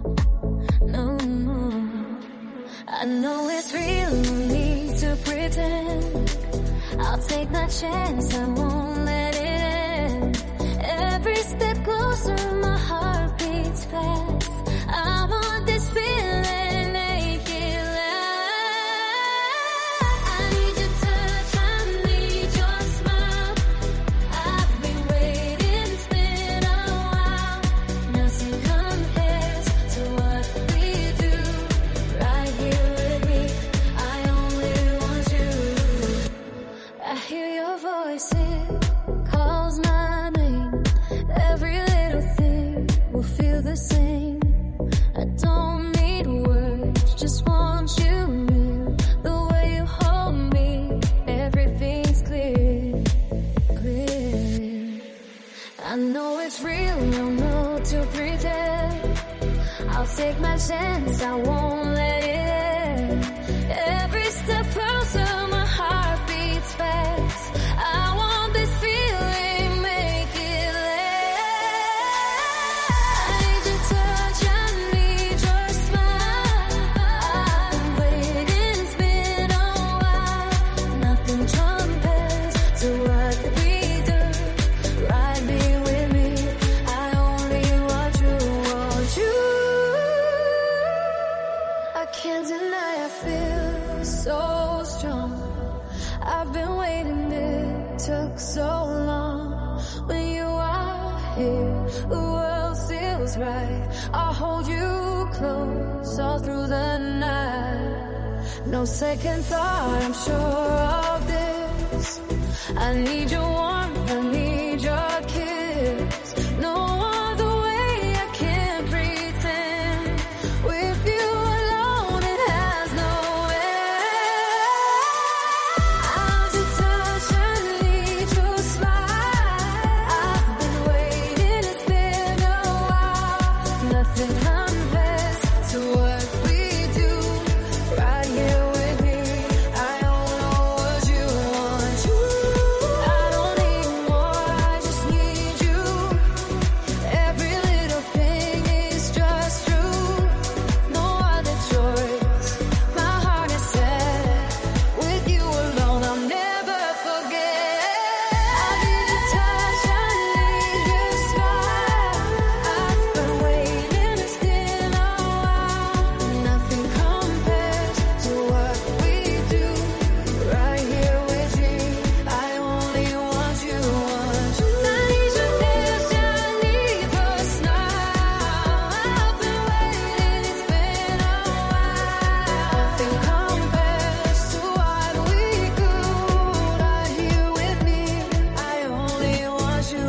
no more. I know it's real, no need to pretend. I'll take my chance, I won't let it end. Every step closer, my heart beats fast. I want this feeling naked last. I need your touch, I need your smile. I've been waiting take my chance, I won't let it end. Every step closer, my heart beats fast. I want this feeling, make it last. I need your touch, I need your smile. I've been waiting, it's been a while. Nothing compares to what we do. Ride me with me, I only want you, want you. I can't deny I feel so strong. I've been waiting, it took so long. When you are here, the world feels right. I'll hold you close all through the night. No second thought, I'm sure of this. I need your warmth, I need your kiss. No other way I can pretend. With you alone, it has no end. I'll just touch, I need your smile. I've been waiting, it's been a while. Nothing compares to what we do. Right here with me, I don't know what you want. You, I don't need more, I just need you. Every little thing is just true. No other choice. My heart is set. With you alone, I'll never forget. I need your touch, I need your smile. I've been waiting, it's been a while. Nothing compares to what we do. Right here with me, I only want you, want you. I need your kiss, I need your smile. I've been waiting, it's been a while. Nothing compares to what we do. Right here with me, I only want you.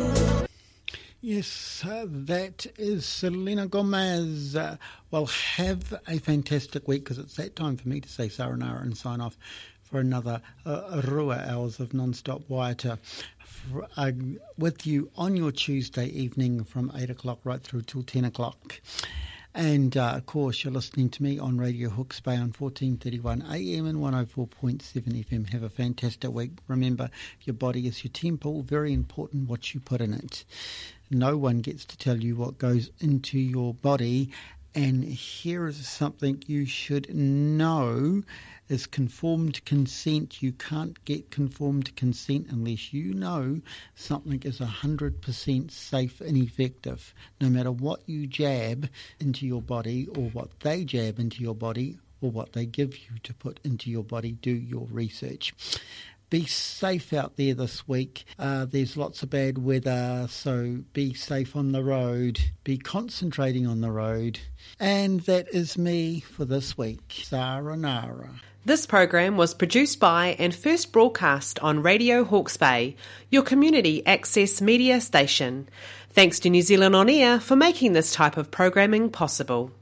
Yes, uh, that is Selena Gomez. Uh, well, have a fantastic week, because it's that time for me to say sayonara and sign off for another uh, Rua hours of non-stop Waiata for, uh, with you on your Tuesday evening from eight o'clock right through till ten o'clock. And, uh, of course, you're listening to me on Radio Hawke's Bay on fourteen thirty-one A M and one oh four point seven F M. Have a fantastic week. Remember, your body is your temple. Very important what you put in it. No one gets to tell you what goes into your body. And here is something you should know is conformed consent. You can't get conformed consent unless you know something is one hundred percent safe and effective. No matter what you jab into your body or what they jab into your body or what they give you to put into your body, do your research. Be safe out there this week. Uh, there's lots of bad weather, so be safe on the road. Be concentrating on the road. And that is me for this week. Sayonara. This program was produced by and first broadcast on Radio Hawke's Bay, your community access media station. Thanks to New Zealand On Air for making this type of programming possible.